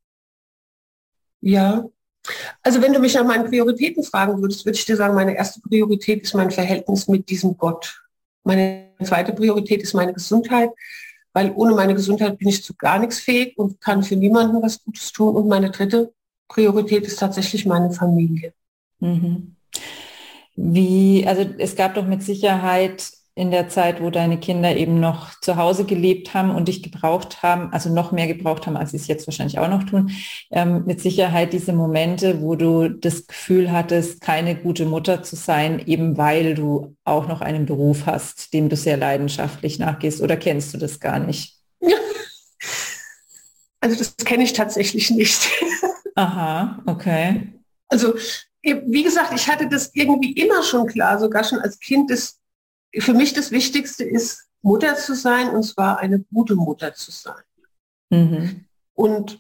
ja. Also wenn du mich nach meinen Prioritäten fragen würdest, würde ich dir sagen, meine erste Priorität ist mein Verhältnis mit diesem Gott. Meine zweite Priorität ist meine Gesundheit. weil ohne meine Gesundheit bin ich zu gar nichts fähig und kann für niemanden was Gutes tun. Und meine dritte Priorität ist tatsächlich meine Familie. Mhm. Wie, also es gab doch mit Sicherheit in der Zeit, wo deine Kinder eben noch zu Hause gelebt haben und dich gebraucht haben, also noch mehr gebraucht haben, als sie es jetzt wahrscheinlich auch noch tun, ähm, mit Sicherheit diese Momente, wo du das Gefühl hattest, keine gute Mutter zu sein, eben weil du auch noch einen Beruf hast, dem du sehr leidenschaftlich nachgehst, oder kennst du das gar nicht? Also das kenne ich tatsächlich nicht. Aha, okay. Also wie gesagt, ich hatte das irgendwie immer schon klar, sogar schon als Kind, dass für mich das Wichtigste ist, Mutter zu sein, und zwar eine gute Mutter zu sein. Mhm. Und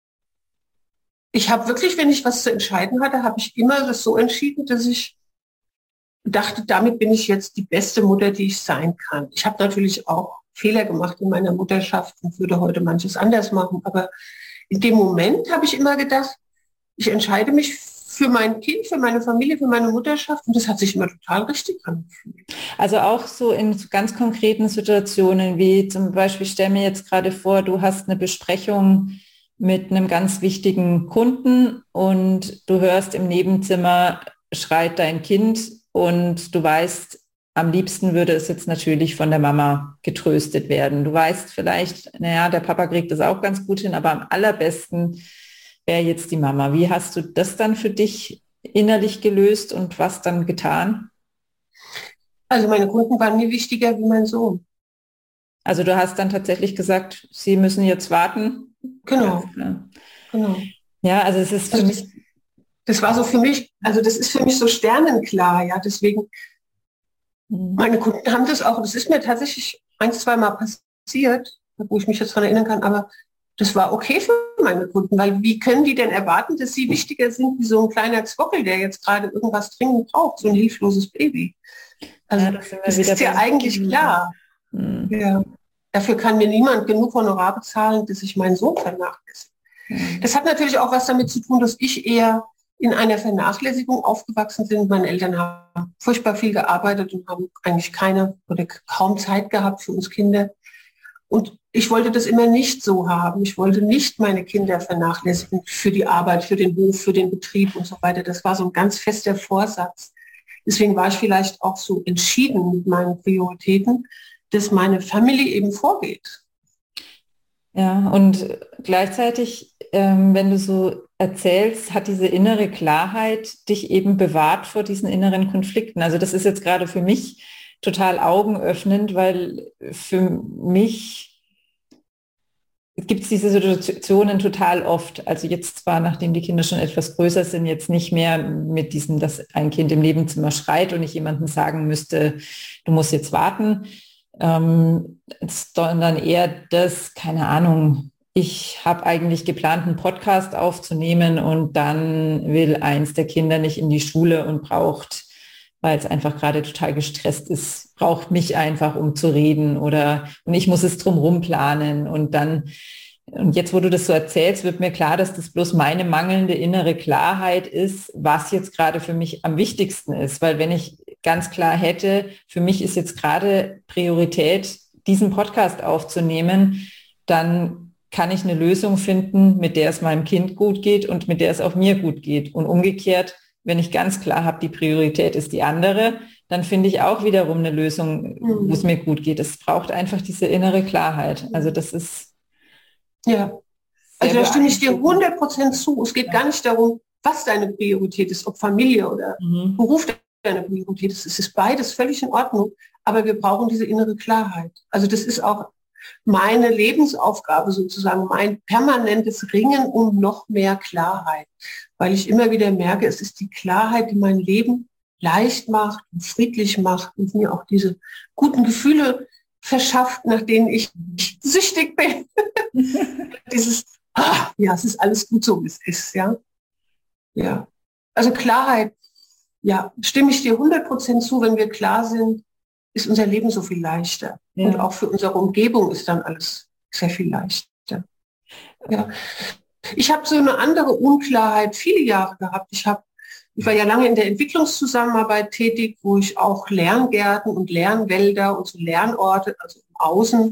ich habe wirklich, wenn ich was zu entscheiden hatte, habe ich immer das so entschieden, dass ich dachte, damit bin ich jetzt die beste Mutter, die ich sein kann. Ich habe natürlich auch Fehler gemacht in meiner Mutterschaft und würde heute manches anders machen. Aber in dem Moment habe ich immer gedacht, ich entscheide mich für mein Kind, für meine Familie, für meine Mutterschaft, und das hat sich immer total richtig angefühlt. Also auch so in ganz konkreten Situationen, wie zum Beispiel, stell mir jetzt gerade vor, du hast eine Besprechung mit einem ganz wichtigen Kunden und du hörst im Nebenzimmer, schreit dein Kind und du weißt, am liebsten würde es jetzt natürlich von der Mama getröstet werden. Du weißt vielleicht, naja, der Papa kriegt das auch ganz gut hin, aber am allerbesten wäre jetzt die Mama. Wie hast du das dann für dich innerlich gelöst und was dann getan? Also meine Kunden waren mir wichtiger wie mein Sohn. Also du hast dann tatsächlich gesagt, sie müssen jetzt warten? Genau. genau. Ja, also es ist für also mich... Das, das war so für mich, also das ist für mich so sternenklar, ja, deswegen, mhm. meine Kunden haben das auch, das ist mir tatsächlich ein, zwei Mal passiert, wo ich mich jetzt daran erinnern kann, aber das war okay für meine Kunden, weil wie können die denn erwarten, dass sie wichtiger sind wie so ein kleiner Zwockel, der jetzt gerade irgendwas dringend braucht, so ein hilfloses Baby. Also ja, das, das ist ja eigentlich klar. Mhm. Ja. Dafür kann mir niemand genug Honorar bezahlen, dass ich meinen Sohn vernachlässige. Mhm. Das hat natürlich auch was damit zu tun, dass ich eher in einer Vernachlässigung aufgewachsen bin. Meine Eltern haben furchtbar viel gearbeitet und haben eigentlich keine oder kaum Zeit gehabt für uns Kinder. Und ich wollte das immer nicht so haben. Ich wollte nicht meine Kinder vernachlässigen für die Arbeit, für den Hof, für den Betrieb und so weiter. Das war so ein ganz fester Vorsatz. Deswegen war ich vielleicht auch so entschieden mit meinen Prioritäten, dass meine Familie eben vorgeht. Ja, und gleichzeitig, ähm, wenn du so erzählst, hat diese innere Klarheit dich eben bewahrt vor diesen inneren Konflikten. Also das ist jetzt gerade für mich total augenöffnend, weil für mich gibt es diese Situationen total oft. Also jetzt zwar, nachdem die Kinder schon etwas größer sind, jetzt nicht mehr mit diesem, dass ein Kind im Nebenzimmer schreit und ich jemandem sagen müsste, du musst jetzt warten, ähm, sondern eher das, keine Ahnung, ich habe eigentlich geplant, einen Podcast aufzunehmen und dann will eins der Kinder nicht in die Schule und braucht, weil es einfach gerade total gestresst ist, braucht mich einfach, um zu reden, oder und ich muss es drumherum planen. Und dann, und jetzt, wo du das so erzählst, wird mir klar, dass das bloß meine mangelnde innere Klarheit ist, was jetzt gerade für mich am wichtigsten ist. Weil wenn ich ganz klar hätte, für mich ist jetzt gerade Priorität, diesen Podcast aufzunehmen, dann kann ich eine Lösung finden, mit der es meinem Kind gut geht und mit der es auch mir gut geht. Und umgekehrt, wenn ich ganz klar habe, die Priorität ist die andere, dann finde ich auch wiederum eine Lösung, mhm. wo es mir gut geht. Es braucht einfach diese innere Klarheit. Also das ist... Ja, also da stimme ich dir hundert Prozent zu. Es geht ja. gar nicht darum, was deine Priorität ist, ob Familie oder mhm. Beruf deine Priorität ist. Es ist beides völlig in Ordnung, aber wir brauchen diese innere Klarheit. Also das ist auch meine Lebensaufgabe sozusagen, mein permanentes Ringen um noch mehr Klarheit, weil ich immer wieder merke, es ist die Klarheit, die mein Leben leicht macht und friedlich macht und mir auch diese guten Gefühle verschafft, nach denen ich süchtig bin. Dieses, ah, ja, es ist alles gut so, wie es ist, ja. Ja, also Klarheit, ja, stimme ich dir hundert Prozent zu, wenn wir klar sind, ist unser Leben so viel leichter. Ja. Und auch für unsere Umgebung ist dann alles sehr viel leichter. Ja. Ich habe so eine andere Unklarheit viele Jahre gehabt. Ich, hab, ich war ja lange in der Entwicklungszusammenarbeit tätig, wo ich auch Lerngärten und Lernwälder und so Lernorte, also im Außen,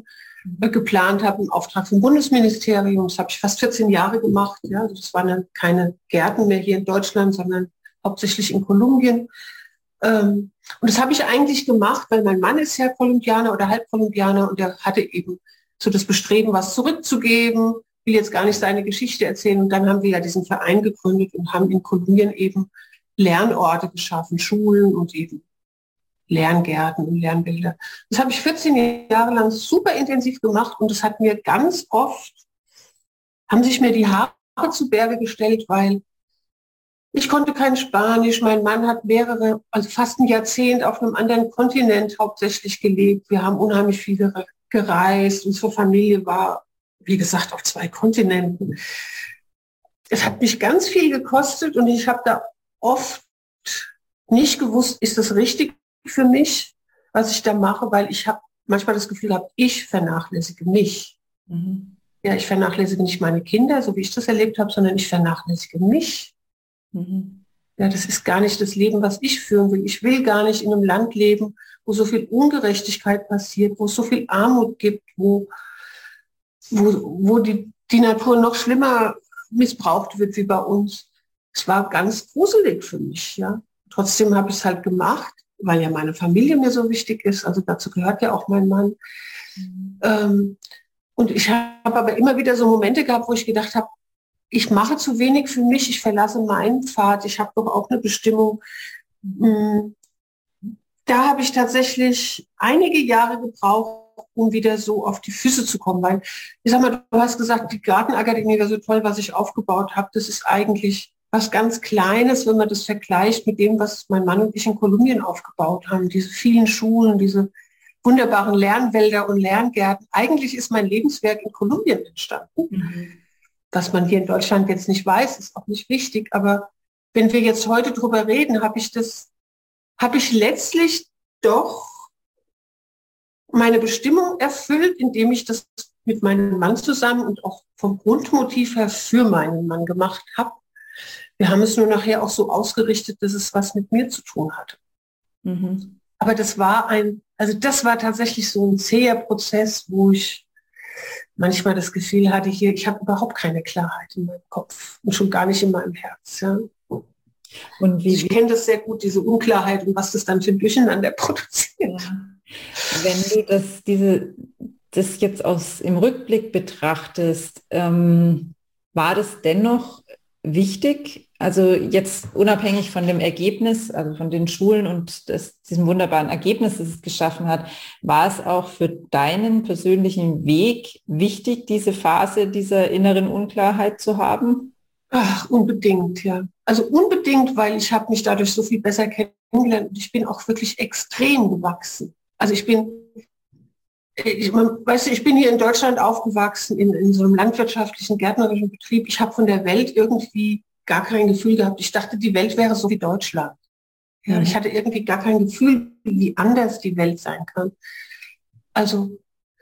äh, geplant habe, im Auftrag vom Bundesministerium. Das habe ich fast vierzehn Jahre gemacht. Ja. Also das waren dann keine Gärten mehr hier in Deutschland, sondern hauptsächlich in Kolumbien. Ähm, und das habe ich eigentlich gemacht, weil mein Mann ist ja Kolumbianer oder Halbkolumbianer und der hatte eben so das Bestreben, was zurückzugeben, will jetzt gar nicht seine Geschichte erzählen. Und dann haben wir ja diesen Verein gegründet und haben in Kolumbien eben Lernorte geschaffen, Schulen und eben Lerngärten und Lernbilder. Das habe ich vierzehn Jahre lang super intensiv gemacht und das hat mir ganz oft, haben sich mir die Haare zu Berge gestellt, weil ich konnte kein Spanisch. Mein Mann hat mehrere, also fast ein Jahrzehnt auf einem anderen Kontinent hauptsächlich gelebt. Wir haben unheimlich viel gereist. Unsere Familie war, wie gesagt, auf zwei Kontinenten. Es hat mich ganz viel gekostet und ich habe da oft nicht gewusst, ist das richtig für mich, was ich da mache, weil ich habe manchmal das Gefühl habe, ich vernachlässige mich. Mhm. Ja, ich vernachlässige nicht meine Kinder, so wie ich das erlebt habe, sondern ich vernachlässige mich. Mhm. Ja, das ist gar nicht das Leben, was ich führen will. Ich will gar nicht in einem Land leben, wo so viel Ungerechtigkeit passiert, wo es so viel Armut gibt, wo, wo, wo die, die Natur noch schlimmer missbraucht wird wie bei uns. Es war ganz gruselig für mich. Ja. Trotzdem habe ich es halt gemacht, weil ja meine Familie mir so wichtig ist. Also dazu gehört ja auch mein Mann. Mhm. Ähm, und ich habe aber immer wieder so Momente gehabt, wo ich gedacht habe, ich mache zu wenig für mich, ich verlasse meinen Pfad, ich habe doch auch eine Bestimmung. Da habe ich tatsächlich einige Jahre gebraucht, um wieder so auf die Füße zu kommen. Weil, ich sag mal, du hast gesagt, die Gartenakademie war so toll, was ich aufgebaut habe. Das ist eigentlich was ganz Kleines, wenn man das vergleicht mit dem, was mein Mann und ich in Kolumbien aufgebaut haben. Diese vielen Schulen, diese wunderbaren Lernwälder und Lerngärten. Eigentlich ist mein Lebenswerk in Kolumbien entstanden. Mhm. Was man hier in Deutschland jetzt nicht weiß, ist auch nicht wichtig. Aber wenn wir jetzt heute drüber reden, habe ich das, habe ich letztlich doch meine Bestimmung erfüllt, indem ich das mit meinem Mann zusammen und auch vom Grundmotiv her für meinen Mann gemacht habe. Wir haben es nur nachher auch so ausgerichtet, dass es was mit mir zu tun hatte. Mhm. Aber das war ein, also das war tatsächlich so ein zäher Prozess, wo ich manchmal das Gefühl hatte, hier, ich habe überhaupt keine Klarheit in meinem Kopf und schon gar nicht in meinem Herz. Ja. Und wie, ich kenne das sehr gut, diese Unklarheit und was das dann für ein Durcheinander produziert. Ja. Wenn du das, diese, das jetzt aus, im Rückblick betrachtest, ähm, war das dennoch wichtig? Also jetzt unabhängig von dem Ergebnis, also von den Schulen und das, diesem wunderbaren Ergebnis, das es geschaffen hat, war es auch für deinen persönlichen Weg wichtig, diese Phase dieser inneren Unklarheit zu haben? Ach, unbedingt, ja. Also unbedingt, weil ich habe mich dadurch so viel besser kennengelernt und ich bin auch wirklich extrem gewachsen. Also ich bin, ich, man, weißt du, ich bin hier in Deutschland aufgewachsen, in, in so einem landwirtschaftlichen, gärtnerischen Betrieb. Ich habe von der Welt irgendwie gar kein Gefühl gehabt. Ich dachte, die Welt wäre so wie Deutschland. Ja, mhm. Ich hatte irgendwie gar kein Gefühl, wie anders die Welt sein kann. Also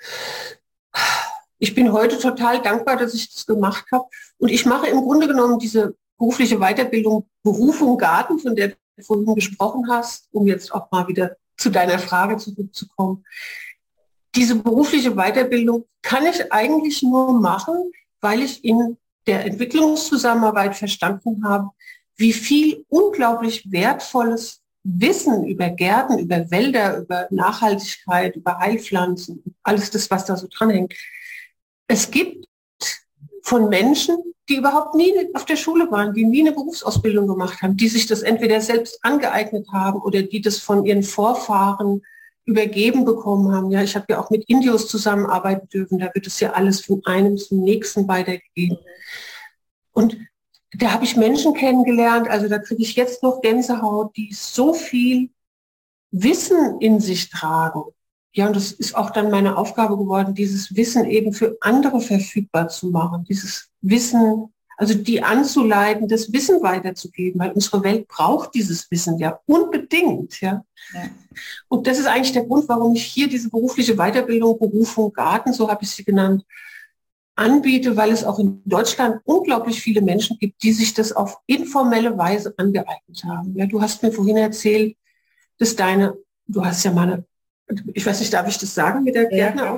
ich bin heute total dankbar, dass ich das gemacht habe. Und ich mache im Grunde genommen diese berufliche Weiterbildung Berufung Garten, von der du vorhin gesprochen hast, um jetzt auch mal wieder zu deiner Frage zurückzukommen. Diese berufliche Weiterbildung kann ich eigentlich nur machen, weil ich in der Entwicklungszusammenarbeit verstanden habe, wie viel unglaublich wertvolles Wissen über Gärten, über Wälder, über Nachhaltigkeit, über Heilpflanzen, alles das, was da so dranhängt, es gibt von Menschen, die überhaupt nie auf der Schule waren, die nie eine Berufsausbildung gemacht haben, die sich das entweder selbst angeeignet haben oder die das von ihren Vorfahren übergeben bekommen haben. Ja, ich habe ja auch mit Indios zusammenarbeiten dürfen, da wird es ja alles von einem zum nächsten weitergegeben. Und da habe ich Menschen kennengelernt, also da kriege ich jetzt noch Gänsehaut, die so viel Wissen in sich tragen. Ja, und das ist auch dann meine Aufgabe geworden, dieses Wissen eben für andere verfügbar zu machen, dieses Wissen, also die anzuleiten, das Wissen weiterzugeben, weil unsere Welt braucht dieses Wissen ja unbedingt. Ja. Ja. Und das ist eigentlich der Grund, warum ich hier diese berufliche Weiterbildung, Berufung Garten, so habe ich sie genannt, anbiete, weil es auch in Deutschland unglaublich viele Menschen gibt, die sich das auf informelle Weise angeeignet haben. Ja, du hast mir vorhin erzählt, dass deine, du hast ja mal eine, ich weiß nicht, darf ich das sagen mit der Gärtnerausbildung?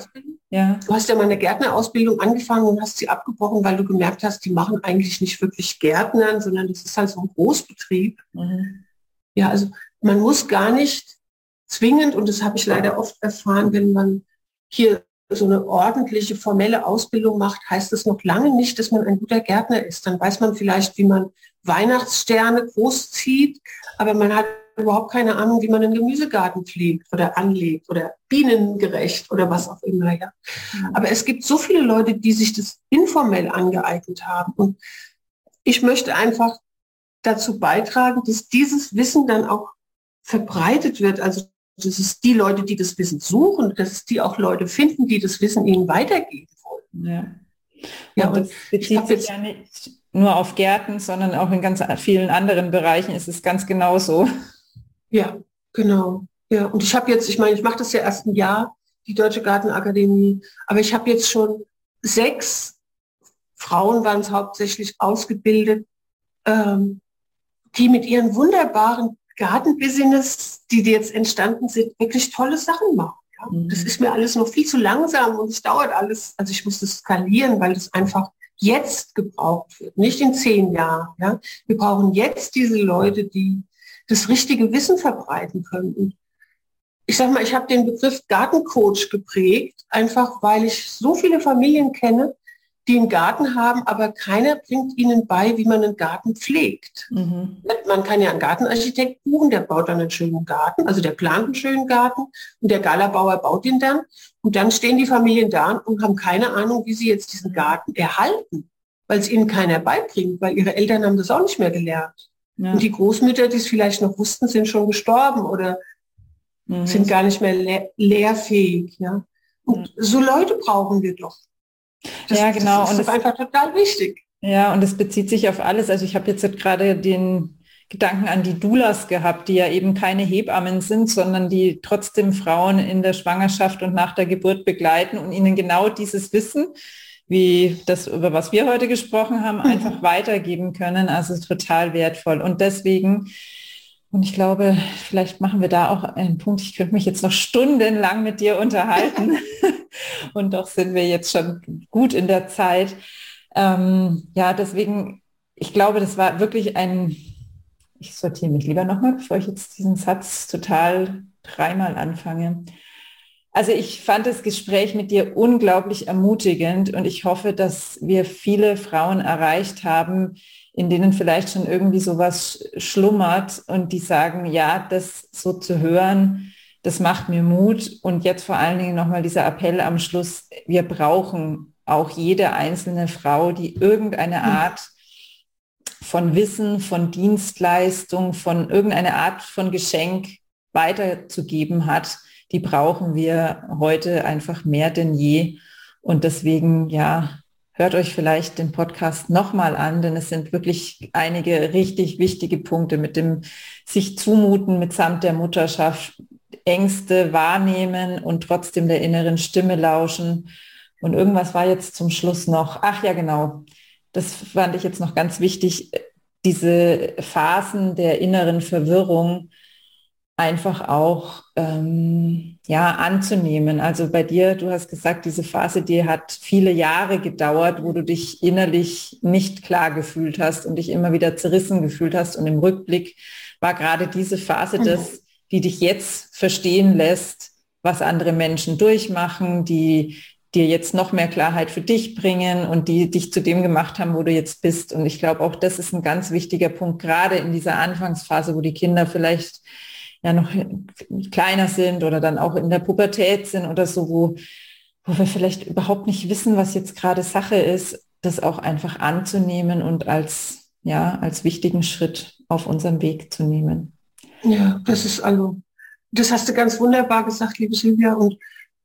Ja. Du hast ja mal eine Gärtnerausbildung angefangen und hast sie abgebrochen, weil du gemerkt hast, die machen eigentlich nicht wirklich Gärtnern, sondern das ist halt so ein Großbetrieb. Mhm. Ja, also man muss gar nicht zwingend, und das habe ich leider oft erfahren, wenn man hier so eine ordentliche, formelle Ausbildung macht, heißt es noch lange nicht, dass man ein guter Gärtner ist. Dann weiß man vielleicht, wie man Weihnachtssterne großzieht, aber man hat überhaupt keine Ahnung, wie man einen Gemüsegarten pflegt oder anlegt oder bienengerecht oder was auch immer. Ja. Aber es gibt so viele Leute, die sich das informell angeeignet haben. Und ich möchte einfach dazu beitragen, dass dieses Wissen dann auch verbreitet wird. Also das ist die Leute, die das Wissen suchen, dass es die auch Leute finden, die das Wissen ihnen weitergeben wollen. Ja. Und ja, das bezieht sich ja nicht nur auf Gärten, sondern auch in ganz vielen anderen Bereichen ist es ganz genauso. Ja, genau. Ja, und ich habe jetzt, ich meine, ich mache das ja erst ein Jahr, die Deutsche Gartenakademie, aber ich habe jetzt schon sechs Frauen, waren es hauptsächlich, ausgebildet, ähm, die mit ihren wunderbaren Gartenbusiness, die jetzt entstanden sind, wirklich tolle Sachen machen. Ja? Mhm. Das ist mir alles noch viel zu langsam und es dauert alles, also ich muss das skalieren, weil das einfach jetzt gebraucht wird, nicht in zehn Jahren. Ja? Wir brauchen jetzt diese Leute, die das richtige Wissen verbreiten können. Und ich sage mal, ich habe den Begriff Gartencoach geprägt, einfach weil ich so viele Familien kenne, die einen Garten haben, aber keiner bringt ihnen bei, wie man einen Garten pflegt. Mhm. Man kann ja einen Gartenarchitekt buchen, der baut dann einen schönen Garten, also der plant einen schönen Garten und der Galabauer baut ihn dann. Und dann stehen die Familien da und haben keine Ahnung, wie sie jetzt diesen Garten erhalten, weil es ihnen keiner beibringt, weil ihre Eltern haben das auch nicht mehr gelernt. Ja. Und die Großmütter, die es vielleicht noch wussten, sind schon gestorben oder mhm. sind gar nicht mehr le- lehrfähig. Ja? Und mhm. so Leute brauchen wir doch. Das, ja, genau. Das ist und das, einfach total wichtig. Ja, und es bezieht sich auf alles. Also ich habe jetzt gerade den Gedanken an die Doulas gehabt, die ja eben keine Hebammen sind, sondern die trotzdem Frauen in der Schwangerschaft und nach der Geburt begleiten und ihnen genau dieses Wissen, wie das, über was wir heute gesprochen haben, einfach mhm. weitergeben können. Also total wertvoll. Und deswegen, und ich glaube, vielleicht machen wir da auch einen Punkt, ich könnte mich jetzt noch stundenlang mit dir unterhalten. Und doch sind wir jetzt schon gut in der Zeit. Ähm, ja, deswegen, ich glaube, das war wirklich ein, ich sortiere mich lieber nochmal, bevor ich jetzt diesen Satz total dreimal anfange. Also ich fand das Gespräch mit dir unglaublich ermutigend und ich hoffe, dass wir viele Frauen erreicht haben, in denen vielleicht schon irgendwie sowas schlummert und die sagen, ja, das so zu hören, das macht mir Mut. Und jetzt vor allen Dingen nochmal dieser Appell am Schluss, wir brauchen auch jede einzelne Frau, die irgendeine Art von Wissen, von Dienstleistung, von irgendeiner Art von Geschenk weiterzugeben hat. Die brauchen wir heute einfach mehr denn je. Und deswegen, ja, hört euch vielleicht den Podcast nochmal an, denn es sind wirklich einige richtig wichtige Punkte mit dem sich zumuten mitsamt der Mutterschaft, Ängste wahrnehmen und trotzdem der inneren Stimme lauschen. Und irgendwas war jetzt zum Schluss noch, ach ja, genau, das fand ich jetzt noch ganz wichtig, diese Phasen der inneren Verwirrung einfach auch ähm, ja, anzunehmen. Also bei dir, du hast gesagt, diese Phase, die hat viele Jahre gedauert, wo du dich innerlich nicht klar gefühlt hast und dich immer wieder zerrissen gefühlt hast. Und im Rückblick war gerade diese Phase das, die dich jetzt verstehen lässt, was andere Menschen durchmachen, die dir jetzt noch mehr Klarheit für dich bringen und die dich zu dem gemacht haben, wo du jetzt bist. Und ich glaube, auch das ist ein ganz wichtiger Punkt, gerade in dieser Anfangsphase, wo die Kinder vielleicht ja noch kleiner sind oder dann auch in der Pubertät sind oder so, wo, wo wir vielleicht überhaupt nicht wissen, was jetzt gerade Sache ist, das auch einfach anzunehmen und als, ja, als wichtigen Schritt auf unserem Weg zu nehmen. Ja, das ist also, das hast du ganz wunderbar gesagt, liebe Silvia, und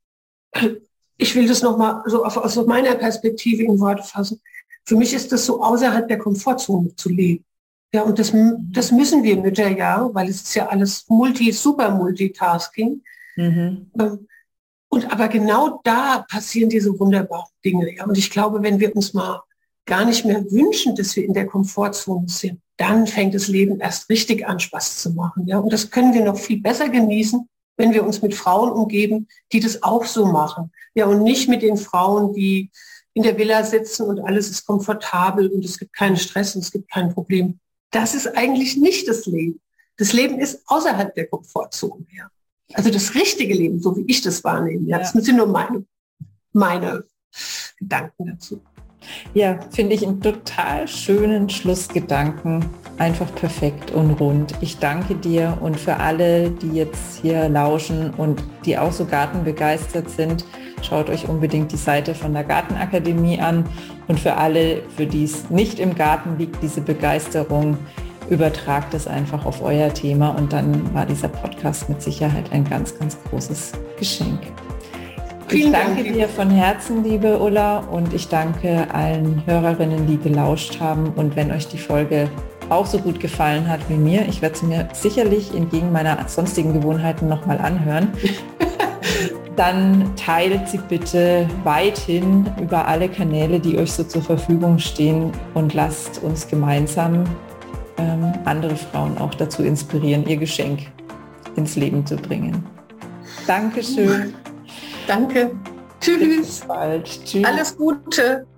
ich will das nochmal so auf, aus meiner Perspektive in Worte fassen. Für mich ist das so, außerhalb der Komfortzone zu leben. Ja, und das, das müssen wir Mütter ja, weil es ist ja alles multi, super Multitasking. Mhm. Und aber genau da passieren diese wunderbaren Dinge. Ja. Und ich glaube, wenn wir uns mal gar nicht mehr wünschen, dass wir in der Komfortzone sind, dann fängt das Leben erst richtig an, Spaß zu machen. Ja. Und das können wir noch viel besser genießen, wenn wir uns mit Frauen umgeben, die das auch so machen. Ja, und nicht mit den Frauen, die in der Villa sitzen und alles ist komfortabel und es gibt keinen Stress und es gibt kein Problem. Das ist eigentlich nicht das Leben. Das Leben ist außerhalb der Komfortzone. Ja. Also das richtige Leben, so wie ich das wahrnehme. Ja. Das sind nur meine, meine Gedanken dazu. Ja, finde ich einen total schönen Schlussgedanken. Einfach perfekt und rund. Ich danke dir und für alle, die jetzt hier lauschen und die auch so gartenbegeistert sind, schaut euch unbedingt die Seite von der Gartenakademie an. Und für alle, für die es nicht im Garten liegt, diese Begeisterung, übertragt es einfach auf euer Thema und dann war dieser Podcast mit Sicherheit ein ganz, ganz großes Geschenk. Ich danke dir von Herzen, liebe Ulla, und ich danke allen Hörerinnen, die gelauscht haben. Und wenn euch die Folge auch so gut gefallen hat wie mir, ich werde sie mir sicherlich entgegen meiner sonstigen Gewohnheiten nochmal anhören, dann teilt sie bitte weithin über alle Kanäle, die euch so zur Verfügung stehen, und lasst uns gemeinsam ähm, andere Frauen auch dazu inspirieren, ihr Geschenk ins Leben zu bringen. Dankeschön. Danke. Tschüss. Bis bald. Tschüss. Alles Gute.